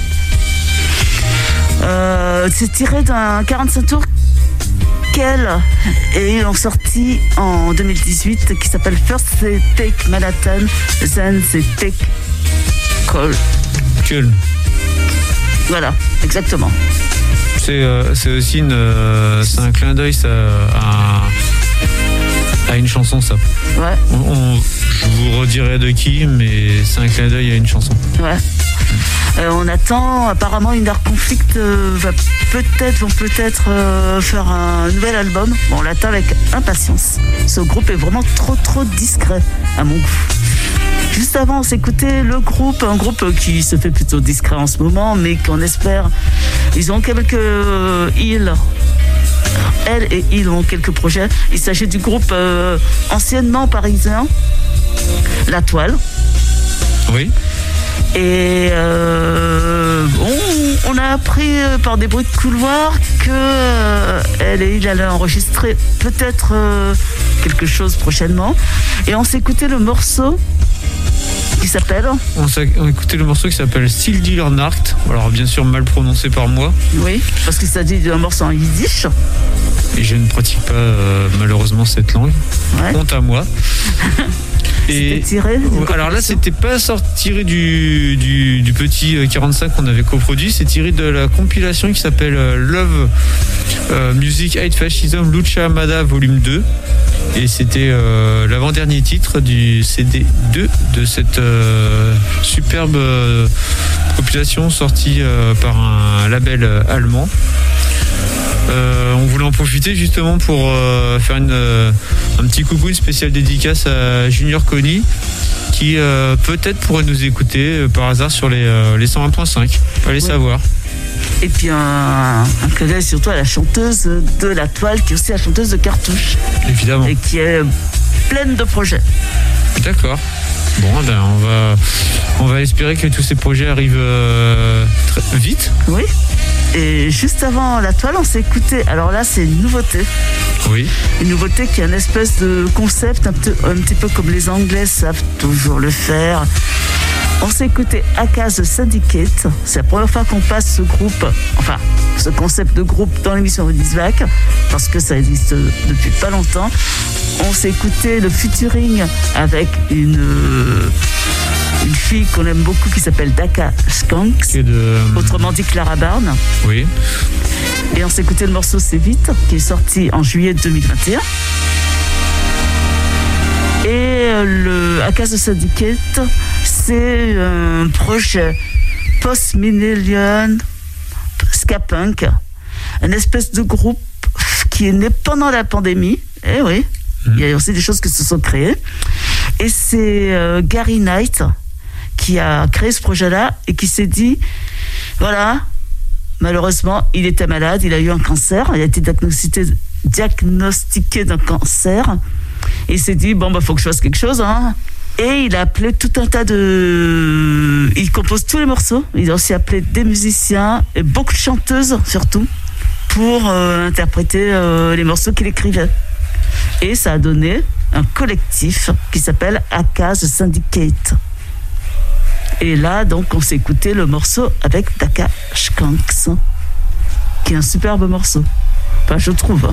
C'est tiré d'un 45 tours et ils l'ont sorti en 2018 qui s'appelle First They Take Manhattan, Then They Take Köln. Voilà, exactement. C'est aussi c'est un clin d'œil à une chanson, ça. Ouais. Je vous redirai de qui, mais c'est un clin d'œil à une chanson. Ouais. On attend, apparemment, Inner Conflict vont peut-être faire un nouvel album. Bon, on l'attend avec impatience. Ce groupe est vraiment trop discret à mon goût. Juste avant, on s'écoutait un groupe qui se fait plutôt discret en ce moment, mais qu'on espère. Ils ont quelques ils ont quelques projets. Il s'agit du groupe anciennement parisien, La Toile. Oui. Et on a appris par des bruits de couloir qu'il allait enregistrer peut-être quelque chose prochainement. Et on s'est écouté le morceau qui s'appelle... On a écouté le morceau qui s'appelle Still Dealer Nacht. Alors bien sûr mal prononcé par moi. Oui, parce qu'il s'agit d'un morceau en yiddish. Et je ne pratique pas malheureusement cette langue. Ouais. Honte à moi. C'était tiré. Alors là, c'était pas tiré du petit 45 qu'on avait coproduit, c'est tiré de la compilation qui s'appelle Love Music Hate Fascism Lucha Amada Volume 2. Et c'était l'avant-dernier titre du CD 2 de cette superbe compilation sortie par un label allemand. On voulait en profiter justement pour faire un petit coucou, une spéciale dédicace à Junior Conny qui peut-être pourrait nous écouter par hasard sur les 101.5. Allez savoir. Et puis un clin d'œil surtout à la chanteuse de La Toile qui est aussi la chanteuse de Cartouche. Évidemment. Et qui est pleine de projets. D'accord. Bon, ben on va espérer que tous ces projets arrivent très vite. Oui. Et juste avant La Toile, on s'est écouté. Alors là, c'est une nouveauté. Oui. Une nouveauté qui est une espèce de concept un petit peu comme les Anglais savent toujours le faire. On s'est écouté Aka The Syndicate. C'est la première fois qu'on passe ce concept de groupe dans l'émission Rodisvac, parce que ça existe depuis pas longtemps. On s'est écouté le featuring avec une fille qu'on aime beaucoup qui s'appelle Daka Skanks, autrement dit Clara Barnes. Oui. Et on s'est écouté le morceau C'est Vite, qui est sorti en juillet 2021. Et le Aka The Syndicate, c'est un projet post-millennium ska punk, une espèce de groupe qui est né pendant la pandémie. Eh oui, il y a aussi des choses qui se sont créées. Et c'est Gary Knight qui a créé ce projet-là et qui s'est dit, voilà, malheureusement, il était malade, il a eu un cancer, il a été diagnostiqué d'un cancer. Et il s'est dit, faut que je fasse quelque chose, hein. Et il a appelé tout un tas il compose tous les morceaux. Il a aussi appelé des musiciens et beaucoup de chanteuses, surtout, pour interpréter les morceaux qu'il écrivait. Et ça a donné un collectif qui s'appelle Aka The Syndicate. Et là, donc, on s'est écouté le morceau avec Daka Skanks, qui est un superbe morceau. Enfin, je trouve.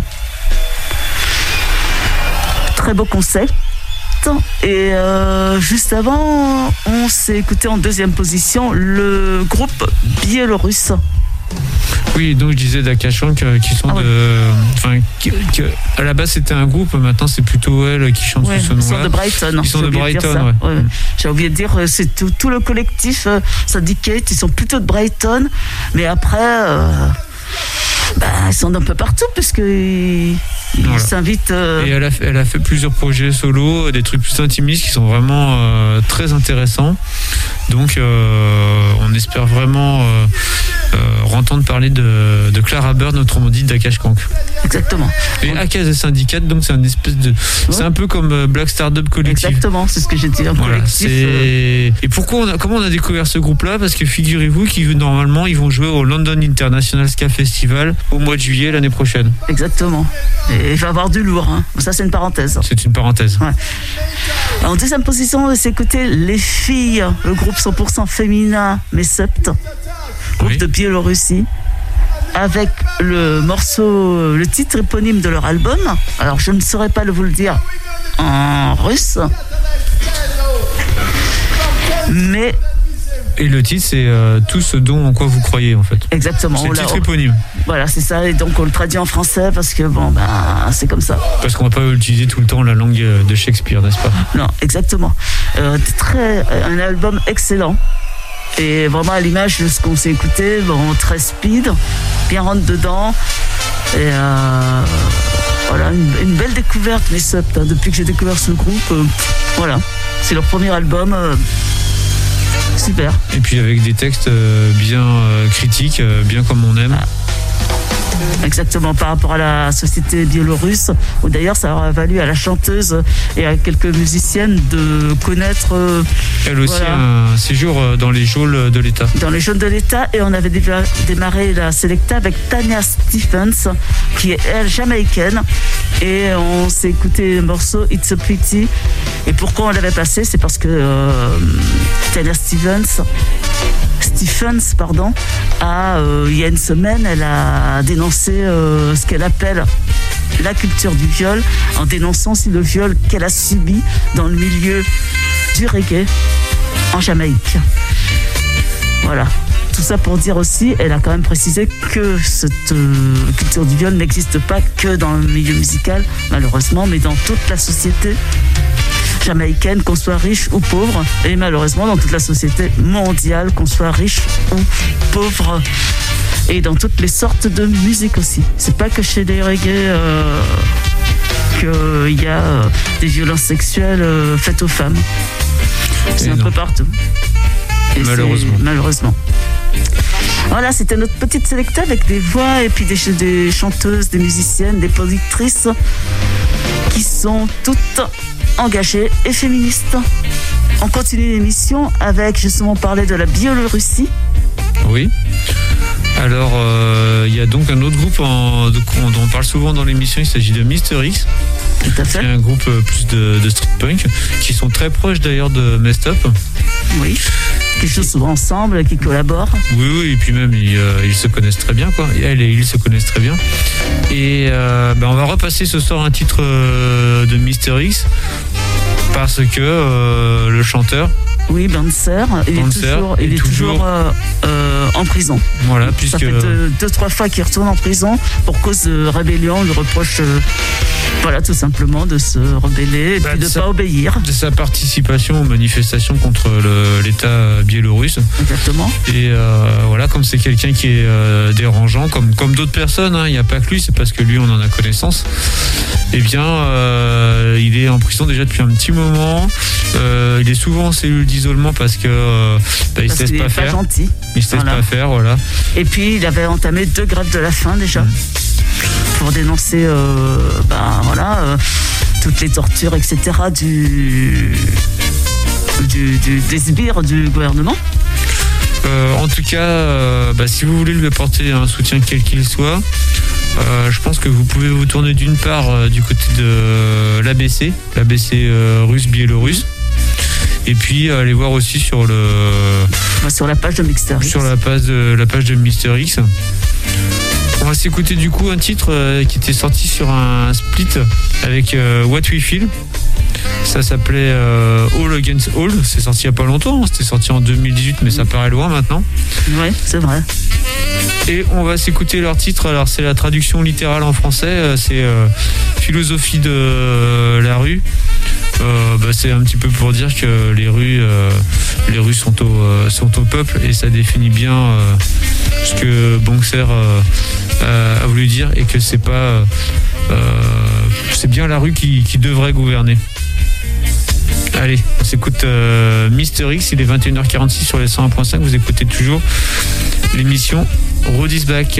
Très beau concept. Et juste avant, on s'est écouté en deuxième position le groupe biélorusse. Oui, donc je disais Daka Skanks qui sont à la base c'était un groupe, maintenant c'est plutôt elle qui chante sous ce nom-là. Ils sont de Brighton. Ils sont de Brighton, ouais. J'ai oublié de dire, c'est tout le collectif Syndicate, ils sont plutôt de Brighton, mais après, ils sont d'un peu partout puisqu'ils s'invitent. Et elle a fait plusieurs projets solo, des trucs plus intimistes qui sont vraiment très intéressants. Donc on espère vraiment entendre parler de Clara Bird, autrement dit d'Akash Kank. Exactement. Et Akash Syndicate, donc c'est un espèce de, c'est un peu comme Black Stardub Collective. Exactement, c'est ce que j'ai dit. Voilà, et pourquoi comment on a découvert ce groupe-là? Parce que figurez-vous qu'ils normalement ils vont jouer au London International Ska Festival au mois de juillet l'année prochaine. Exactement. Et il va y avoir du lourd. Hein. Ça c'est une parenthèse. C'est une parenthèse. Ouais. En deuxième position, c'est écouter Les Filles, le groupe 100% féminin Mesept, groupe de Biélorussie, avec le morceau, le titre éponyme de leur album. Alors je ne saurais pas vous le dire en russe, mais et le titre c'est tout ce dont en quoi vous croyez en fait. Exactement. C'est le titre éponyme. Voilà, c'est ça, et donc on le traduit en français parce que bon c'est comme ça. Parce qu'on va pas utiliser tout le temps la langue de Shakespeare, n'est-ce pas? Non, exactement. Un album excellent. Et vraiment à l'image de ce qu'on s'est écouté, très speed, bien rentre dedans. Et voilà, une belle découverte, les Mesept, depuis que j'ai découvert ce groupe. Voilà, c'est leur premier album. Super. Et puis avec des textes bien critiques, bien comme on aime. Exactement, par rapport à la société biélorusse, où d'ailleurs ça aura valu à la chanteuse et à quelques musiciennes de connaître elle aussi un séjour dans les geôles de l'État. Dans les geôles de l'État, et on avait déjà démarré la Selecta avec Tanya Stephens, qui est elle jamaïcaine, et on s'est écouté le morceau It's a Pity. Et pourquoi on l'avait passé, c'est parce que Tanya Stephens, il y a une semaine, elle a dénoncé ce qu'elle appelle la culture du viol, en dénonçant aussi le viol qu'elle a subi dans le milieu du reggae en Jamaïque. Voilà. Tout ça pour dire aussi, elle a quand même précisé que cette culture du viol n'existe pas que dans le milieu musical, malheureusement, mais dans toute la société jamaïcaine, qu'on soit riche ou pauvre, et malheureusement dans toute la société mondiale, qu'on soit riche ou pauvre, et dans toutes les sortes de musique aussi. C'est pas que chez les reggae qu'il y a des violences sexuelles faites aux femmes. C'est un peu partout. Et malheureusement. Voilà, c'était notre petite sélecta avec des voix et puis des chanteuses, des musiciennes, des productrices qui sont toutes engagées et féministes. On continue l'émission avec justement parler de la Biélorussie. Oui. Alors, il y a donc un autre groupe dont on parle souvent dans l'émission, il s'agit de Mr. X. Tout à fait. C'est un groupe plus de street punk, qui sont très proches d'ailleurs de Messed Up. Oui, qui jouent souvent ensemble, qui collaborent. Oui, et puis même ils se connaissent très bien, quoi. Elle et ils se connaissent très bien. Et on va repasser ce soir un titre de Mr. X, parce que le chanteur, oui, Banser, il est toujours en prison. Voilà, puisque ça fait 2-3 fois qu'il retourne en prison pour cause de rébellion. On lui reproche, voilà, tout simplement de se rebeller et puis de ne pas obéir. De sa participation aux manifestations contre l'État biélorusse. Exactement. Et voilà, comme c'est quelqu'un qui est dérangeant, comme d'autres personnes, hein, il n'y a pas que lui, c'est parce que lui on en a connaissance. Eh bien, il est en prison déjà depuis un petit moment. Il est souvent en cellule d'isolement parce que il se laisse pas faire. Gentil. Il se laisse pas faire, voilà. Et puis il avait entamé 2 grèves de la faim déjà pour dénoncer, toutes les tortures, etc. des sbires du gouvernement. En tout cas, si vous voulez lui apporter un soutien quel qu'il soit, je pense que vous pouvez vous tourner d'une part du côté de l'ABC russe-biélorusse, et puis aller voir aussi sur la page de Mr. X. Sur la page de Mr. X. On va s'écouter du coup un titre qui était sorti sur un split avec What We Feel. Ça s'appelait All Against All. C'est sorti il n'y a pas longtemps, c'était sorti en 2018, mais ça paraît loin maintenant. Oui, c'est vrai. Et on va s'écouter leur titre. Alors c'est la traduction littérale en français, c'est Philosophie de la rue. C'est un petit peu pour dire que les rues sont au peuple, et ça définit bien ce que Banser a voulu dire, et que c'est pas c'est bien la rue qui devrait gouverner. Allez, on s'écoute Mr. X, il est 21h46 sur les 101.5, vous écoutez toujours l'émission Road is Back.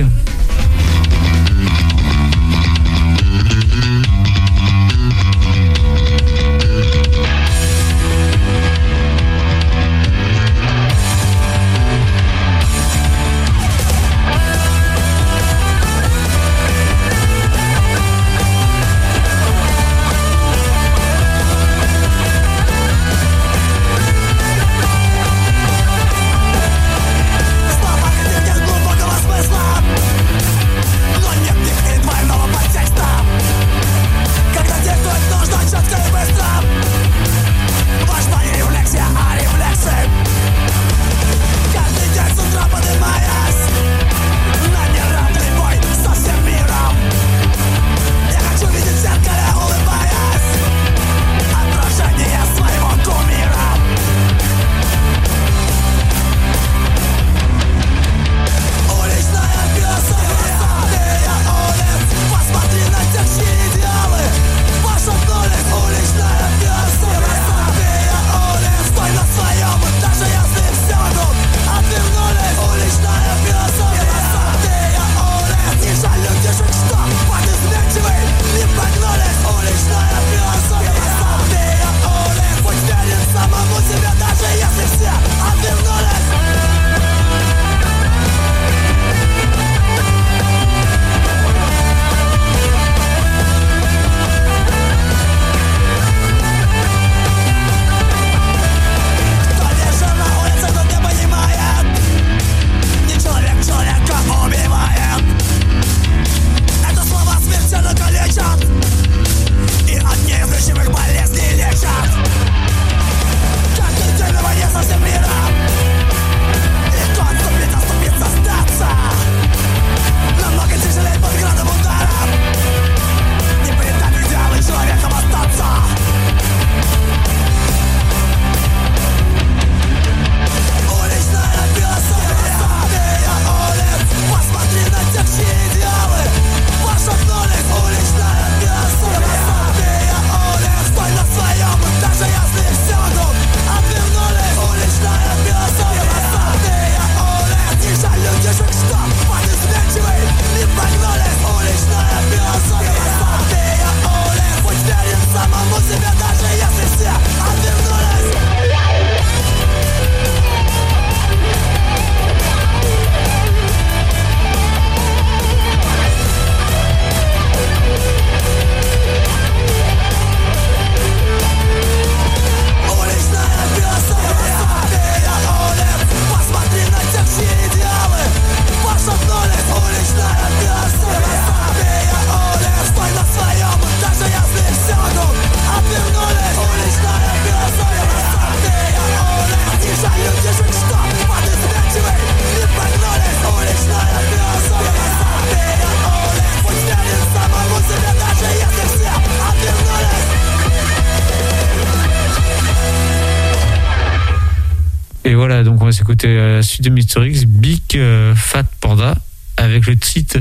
Voilà, donc on va s'écouter la suite de Mr. X, Big Fat Panda, avec le titre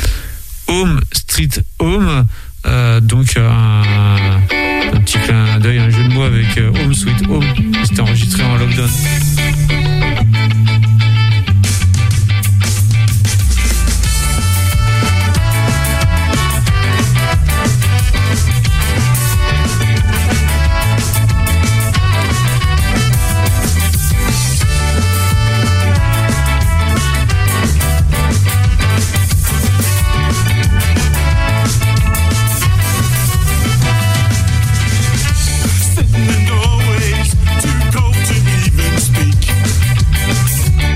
Home Street Home. Donc un petit clin d'œil, un jeu de mots avec Home Sweet Home. C'était enregistré en lockdown. Sitting in doorways, too cold to even speak.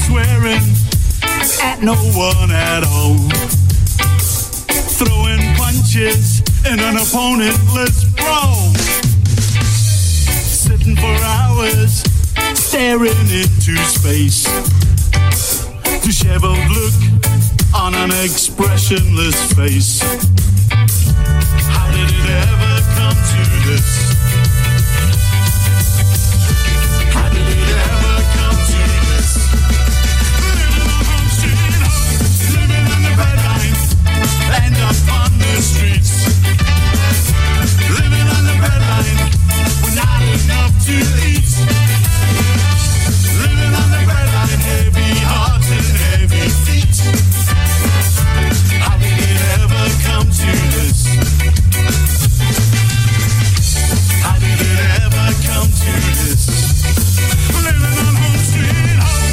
swearing at no one at all, throwing punches in an opponentless brawl, sitting for hours staring into space, disheveled look on an expressionless face. How did it ever come to this? How did it ever come to this? Living on home street home, living on the breadline, land up on the streets. Living on the breadline, with not enough to eat. Living on the breadline, heavy hearts and heavy feet. How did it ever come to this? How did it ever come to this? Living on home street home.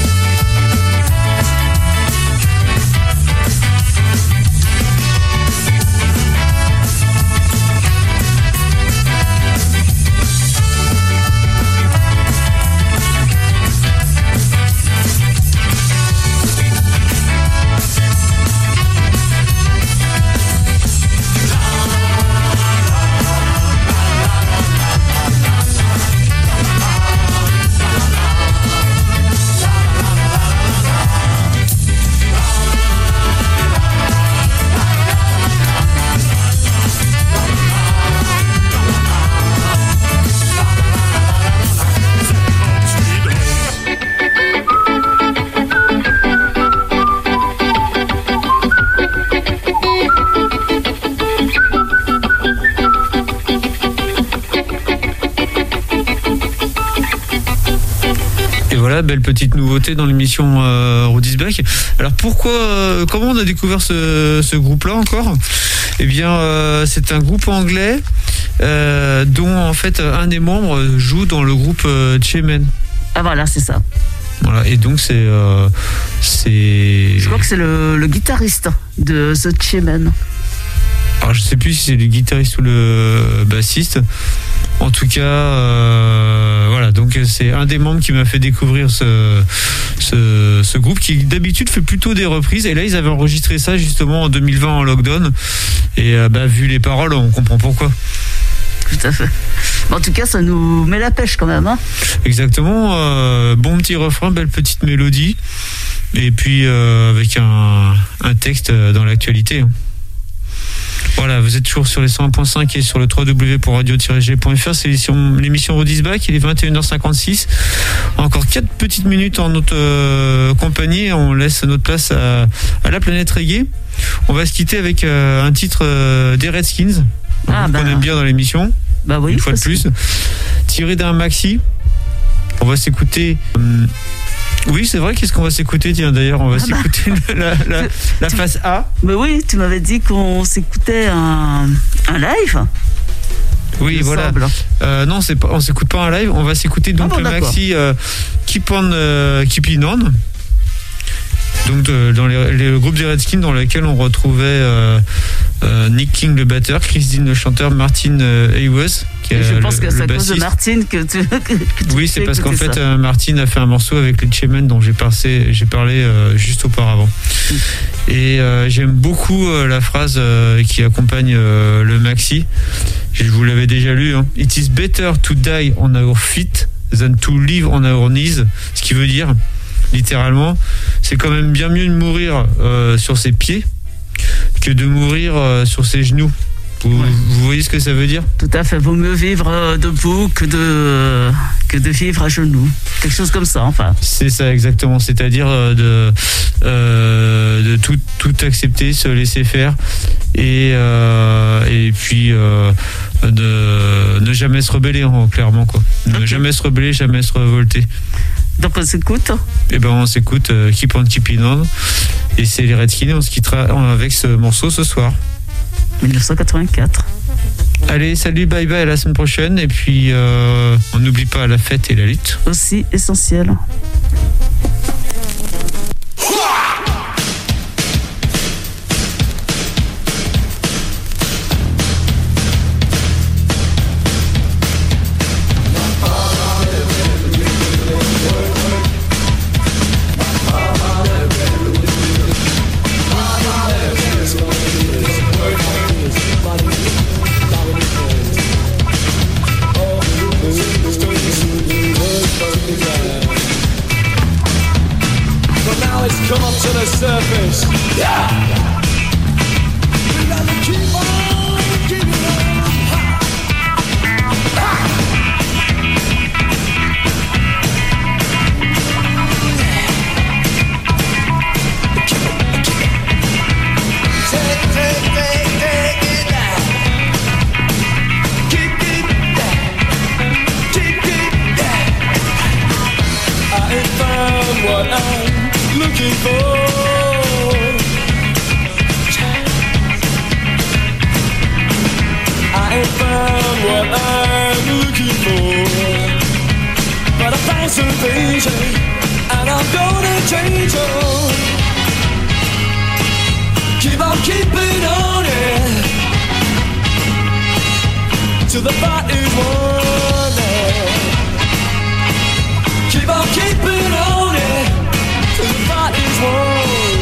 Voilà, belle petite nouveauté dans l'émission Rod is Back. Alors comment on a découvert ce groupe-là encore ? Eh bien, c'est un groupe anglais dont en fait un des membres joue dans le groupe Chemen. Ah voilà, c'est ça. Voilà, et donc c'est. Je crois que c'est le guitariste de The Chemen. Alors je sais plus si c'est le guitariste ou le bassiste. En tout cas, voilà, donc c'est un des membres qui m'a fait découvrir ce groupe qui d'habitude fait plutôt des reprises. Et là, ils avaient enregistré ça justement en 2020 en lockdown. Et vu les paroles, on comprend pourquoi. Tout à fait. En tout cas, ça nous met la pêche quand même. Hein. Exactement. Bon petit refrain, belle petite mélodie. Et puis avec un texte dans l'actualité. Voilà, vous êtes toujours sur les 101.5 et sur le www.radio-g.fr. C'est l'émission Rod is Back. Il est 21h56. Encore 4 petites minutes en notre compagnie. On laisse notre place à la planète reggae. On va se quitter avec un titre des Redskins qu'on aime bien dans l'émission. Bah oui, une fois de plus. Tiré d'un maxi. On va s'écouter... Oui, c'est vrai, qu'est-ce qu'on va s'écouter? Tiens, d'ailleurs, on va s'écouter la face A. Mais oui, tu m'avais dit qu'on s'écoutait un live. Oui, voilà. Non, on s'écoute pas un live, on va s'écouter donc le maxi Keep On donc dans le groupe des Redskins dans lequel on retrouvait Nick King le batteur, Chris Dean le chanteur, Martin Hayworth je pense que c'est à cause de Martin que tu oui, c'est parce qu'en fait Martin a fait un morceau avec les Chemen dont j'ai parlé juste auparavant. Et j'aime beaucoup la phrase qui accompagne le maxi. Je vous l'avais déjà lu, hein. It is better to die on our feet than to live on our knees. Ce qui veut dire littéralement, c'est quand même bien mieux de mourir sur ses pieds que de mourir sur ses genoux. Vous voyez ce que ça veut dire? Tout à fait. Vaut mieux vivre debout que de vivre à genoux. Quelque chose comme ça, enfin. C'est ça, exactement. C'est-à-dire de tout accepter, se laisser faire et puis de ne jamais se rebeller, clairement, quoi. Ne jamais se rebeller, jamais se révolter. Donc on s'écoute? Eh ben on s'écoute Keep On Keeping On. Et c'est les Redskins, on se quittera avec ce morceau ce soir. 1984. Allez, salut, bye bye, à la semaine prochaine. Et puis on n'oublie pas la fête et la lutte. Aussi essentiel. always come up to the surface. Yeah. We gotta keep on keeping on. What I'm looking for. I ain't found what I'm looking for, but I found some things, and I'm gonna change them. Keep on keeping on it till the fight is won. Keep on keeping on it till the fight is won.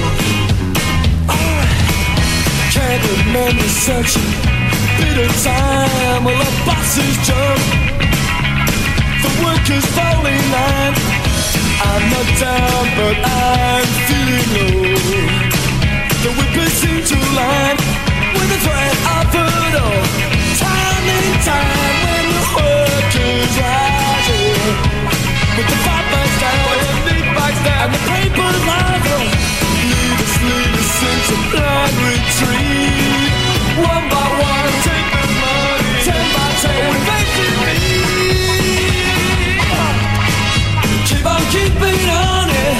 Can't remember such a bitter time. Well, the bosses jump, the workers fall in line. I'm not down, but I'm feeling low. The whippers seem to line with the threat I put on. Time and time when the workers rise. With the fight backs down, with the beat backs down, and the paper lies on. Lead us into blind retreat. One by one, take the money. 10 by 10, we make it lead. Keep on keeping on it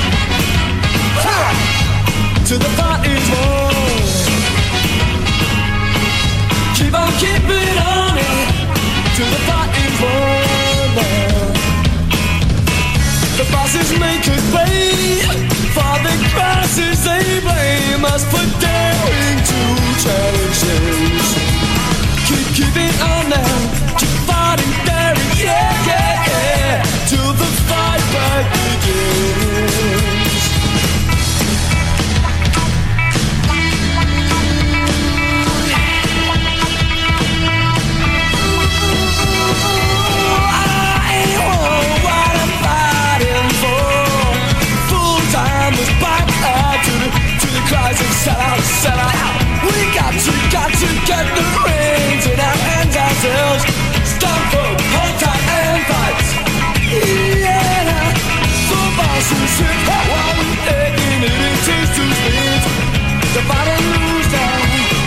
till the fight is won. Keep on keeping on it till the fight is won. The bosses make us pay for the crimes they blame us for daring to challenge things. Keep keeping on now, keep fighting, daring, yeah, yeah, yeah, till the fight back begins. Cries and sell out. We got to get the reins in our hands ourselves. Stand for, hold tight and fight. Yeah, the bosses sit while we taking it in tears to speed. The fight and lose now.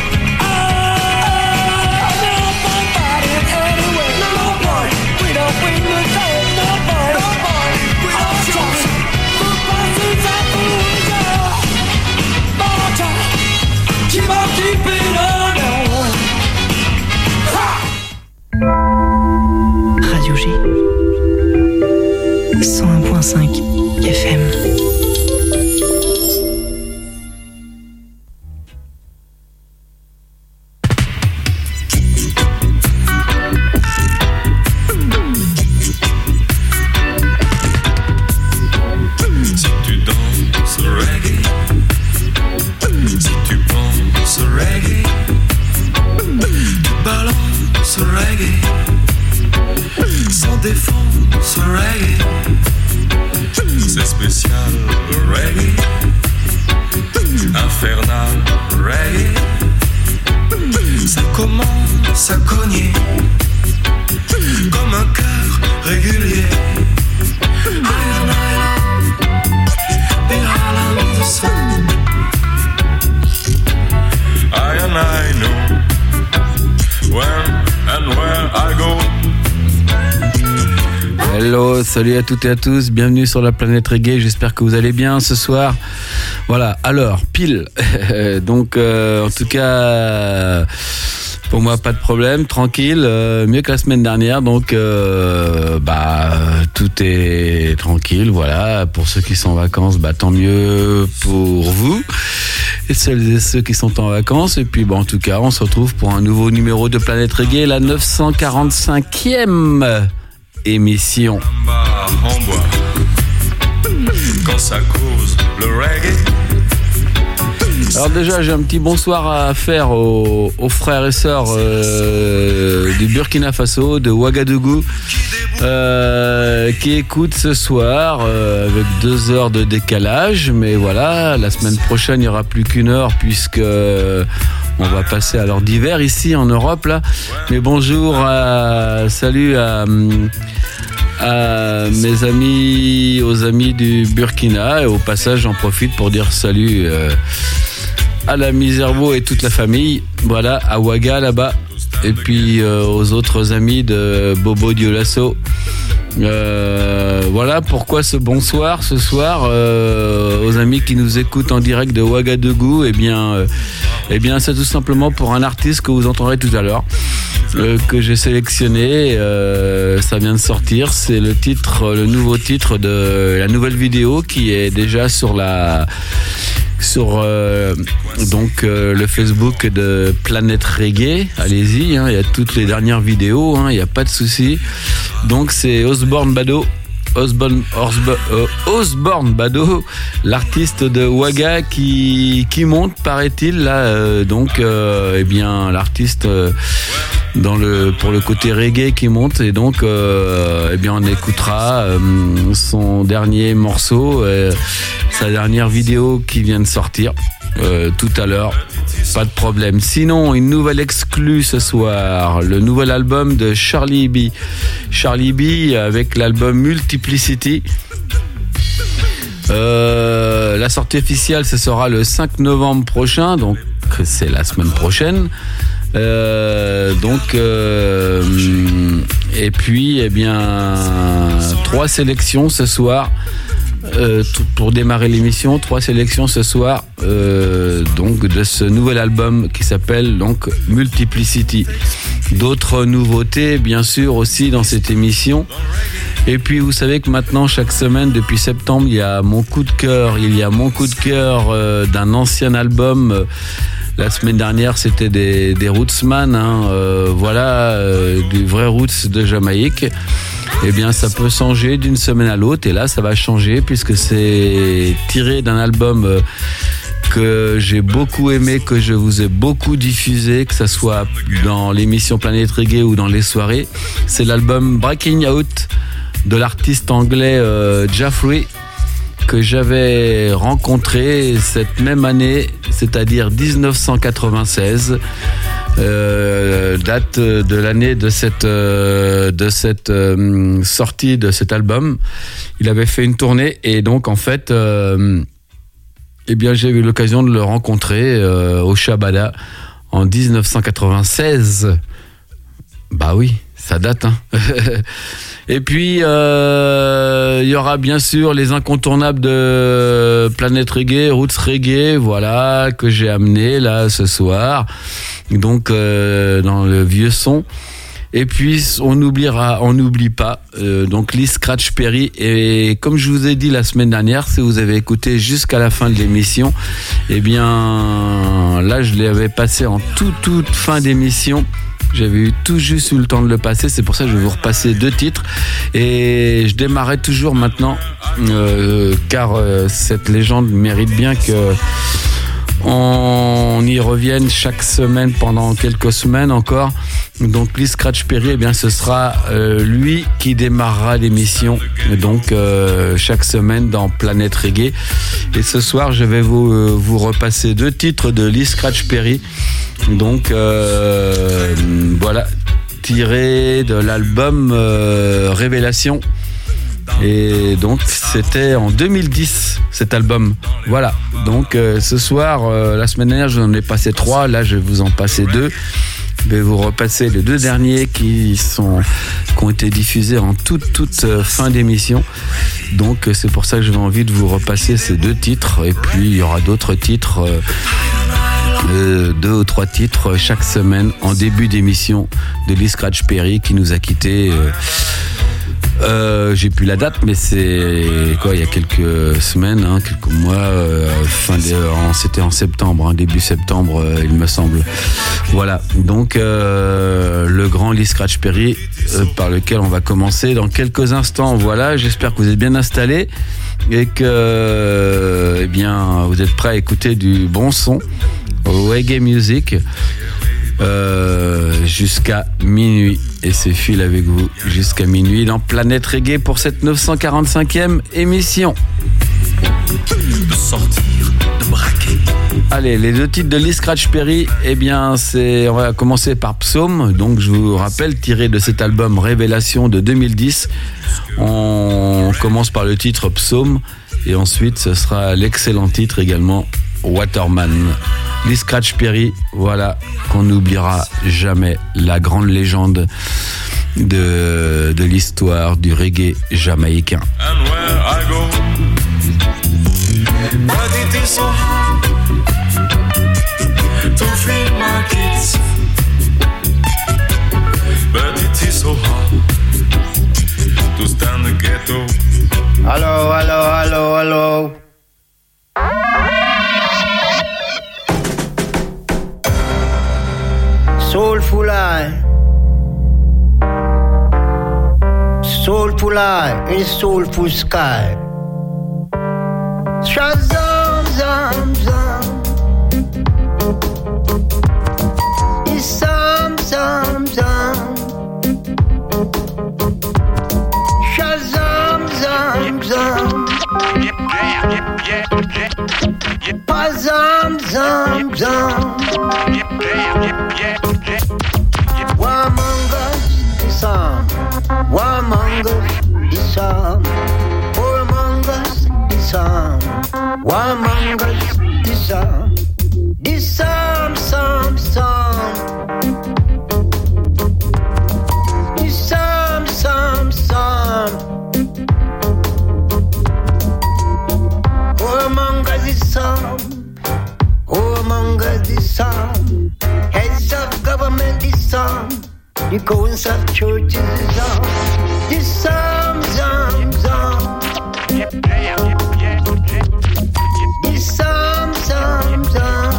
Oh, no point fighting anyway. No point, we don't win the game. No point, we don't trust. The bosses are fools. Keep on keeping on. Radio G 101.5 FM. C'est spécial reggae, infernal reggae. Ça commence à cogner comme un cœur régulier. I and I know when and where I go. Hello, salut à toutes et à tous, bienvenue sur la planète reggae, j'espère que vous allez bien ce soir. Voilà, alors, pile, donc en tout cas, pour moi pas de problème, tranquille, mieux que la semaine dernière, donc tout est tranquille, voilà. Pour ceux qui sont en vacances, tant mieux pour vous, et celles et ceux qui sont en vacances, et puis en tout cas, on se retrouve pour un nouveau numéro de Planète Reggae, la 945e émission. En bois, quand ça cause le reggae, Alors déjà, j'ai un petit bonsoir à faire aux frères et sœurs du Burkina Faso, de Ouagadougou, qui écoutent ce soir avec 2 heures de décalage. Mais voilà, la semaine prochaine, il n'y aura plus qu'une heure puisque on va passer à l'heure d'hiver ici en Europe là. Mais bonjour, salut à mes amis, aux amis du Burkina, et au passage j'en profite pour dire salut à la Miservo et toute la famille, voilà, à Ouaga là-bas, et puis aux autres amis de Bobo Dioulasso. Voilà pourquoi ce bonsoir ce soir aux amis qui nous écoutent en direct de Ouagadougou. Eh bien c'est tout simplement pour un artiste que vous entendrez tout à l'heure, que j'ai sélectionné. Ça vient de sortir, c'est le nouveau titre de la nouvelle vidéo qui est déjà sur le Facebook de Planète Reggae. Allez-y, hein, il y a toutes les dernières vidéos, il n'y a pas de souci. Donc c'est Osborne Bado, l'artiste de Ouaga qui monte, paraît-il là. L'artiste pour le côté reggae qui monte, et donc on écoutera son dernier morceau, sa dernière vidéo qui vient de sortir tout à l'heure. Pas de problème. Sinon, une nouvelle exclue ce soir, le nouvel album de Charlie B. Charlie B avec l'album Multiplicity. La sortie officielle, ce sera le 5 novembre prochain, donc c'est la semaine prochaine. Et puis 3 sélections ce soir. Pour démarrer l'émission, 3 sélections ce soir donc de ce nouvel album qui s'appelle donc Multiplicity. D'autres nouveautés bien sûr aussi dans cette émission. Et puis vous savez que maintenant chaque semaine depuis septembre il y a mon coup de cœur d'un ancien album. La semaine dernière, c'était des Rootsman, du vrai Roots de Jamaïque. Eh bien, ça peut changer d'une semaine à l'autre, et là, ça va changer puisque c'est tiré d'un album que j'ai beaucoup aimé, que je vous ai beaucoup diffusé, que ça soit dans l'émission Planète Reggae ou dans les soirées. C'est l'album Breaking Out de l'artiste anglais Jeffrey, que j'avais rencontré cette même année, c'est-à-dire 1996, date de l'année de cette sortie de cet album. Il avait fait une tournée, et donc en fait, j'ai eu l'occasion de le rencontrer au Shabada en 1996. Bah oui, ça date, hein. Et puis, il y aura bien sûr les incontournables de Planète Reggae, Roots Reggae, voilà, que j'ai amené là ce soir. Donc, dans le vieux son. Et puis, on n'oublie pas, donc Lee Scratch Perry. Et comme je vous ai dit la semaine dernière, si vous avez écouté jusqu'à la fin de l'émission, là, je l'avais passé en toute fin d'émission. J'avais tout juste eu le temps de le passer, c'est pour ça que je vais vous repasser 2 titres. Et je démarrais toujours maintenant, car cette légende mérite bien que on y revienne chaque semaine pendant quelques semaines encore. Donc Lee Scratch Perry, ce sera lui qui démarrera l'émission, donc chaque semaine dans Planète Reggae. Et ce soir, je vais vous repasser 2 titres de Lee Scratch Perry. Donc voilà, tiré de l'album Révélation. Et donc c'était en 2010 cet album. Voilà. Donc ce soir, la semaine dernière, je vous en ai passé 3. Là, je vais vous en passer 2. Je vais vous repasser les 2 derniers qui ont été diffusés en toute fin d'émission. Donc c'est pour ça que j'avais envie de vous repasser ces 2 titres. Et puis il y aura d'autres titres. 2 ou 3 titres chaque semaine en début d'émission de Lee Scratch Perry qui nous a quittés. J'ai plus la date, mais c'est il y a quelques semaines, quelques mois, c'était en septembre, début septembre, il me semble. Voilà, donc le grand Lee Scratch Perry par lequel on va commencer dans quelques instants. Voilà, j'espère que vous êtes bien installés et que eh bien, vous êtes prêts à écouter du bon son, reggae music, jusqu'à minuit. Et c'est Phil avec vous jusqu'à minuit dans Planète Reggae pour cette 945e émission. De sortir, de braquer. Allez, les deux titres de Lee Scratch Perry, eh bien, on va commencer par Psaume. Donc, je vous rappelle, tiré de cet album Révélation de 2010. On commence par le titre Psaume et ensuite, ce sera l'excellent titre également Waterman. Lee Scratch Perry, voilà, qu'on n'oubliera jamais, la grande légende de l'histoire du reggae jamaïcain. And where I go, but it is so hard to feed my kids, but it is so hard to stand the ghetto. Hello, hello, hello, hello. Soulful eye, soulful eye in a soulful sky. Shazam, zam, zam. Isam, zam, zam. Shazam, zam, zam. Pazam, zam, zam. Wamangas, Isam. Wamangas, Isam. Wamangas, Isam. Wamangas, Isam. Isam, sam, sam. Isam, sam, sam. Wamangas, Isam. Wamangas, Isam. Heads of government, Isam. The council of churches, Isam. Isam, zam, zam. Isam, zam, zam.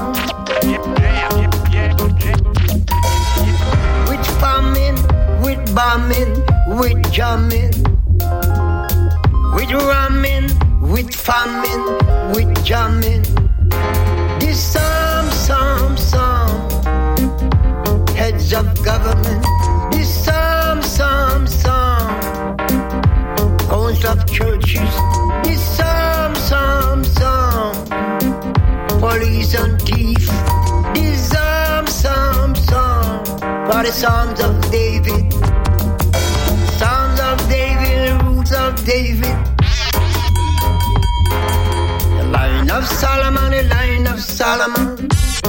With famine, with bombing, with jamming, with ramming, with famine, with jamming. This psalm, psalm, psalm. Heads of government. This psalm, psalm, psalm. Council of churches. This psalm, psalm, psalm. Police and thief. This psalm, psalm, psalm. For the Psalms of David. Psalms of David, the roots of David. The line of Solomon, the line of Solomon.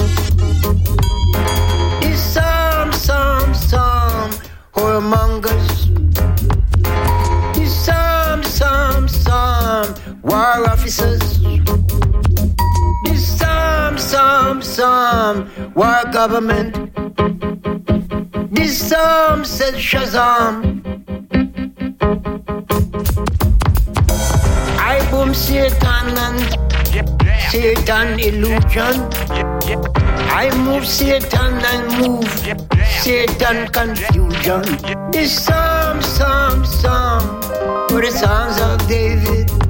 This psalm, psalm, psalm. Whoremongers. This psalm, psalm, psalm. War officers. This psalm, psalm, psalm. War government. This psalm says Shazam. I boom Satan and Satan illusion. I move Satan and move Satan confusion. This psalm, psalm, psalm for the Psalms of David.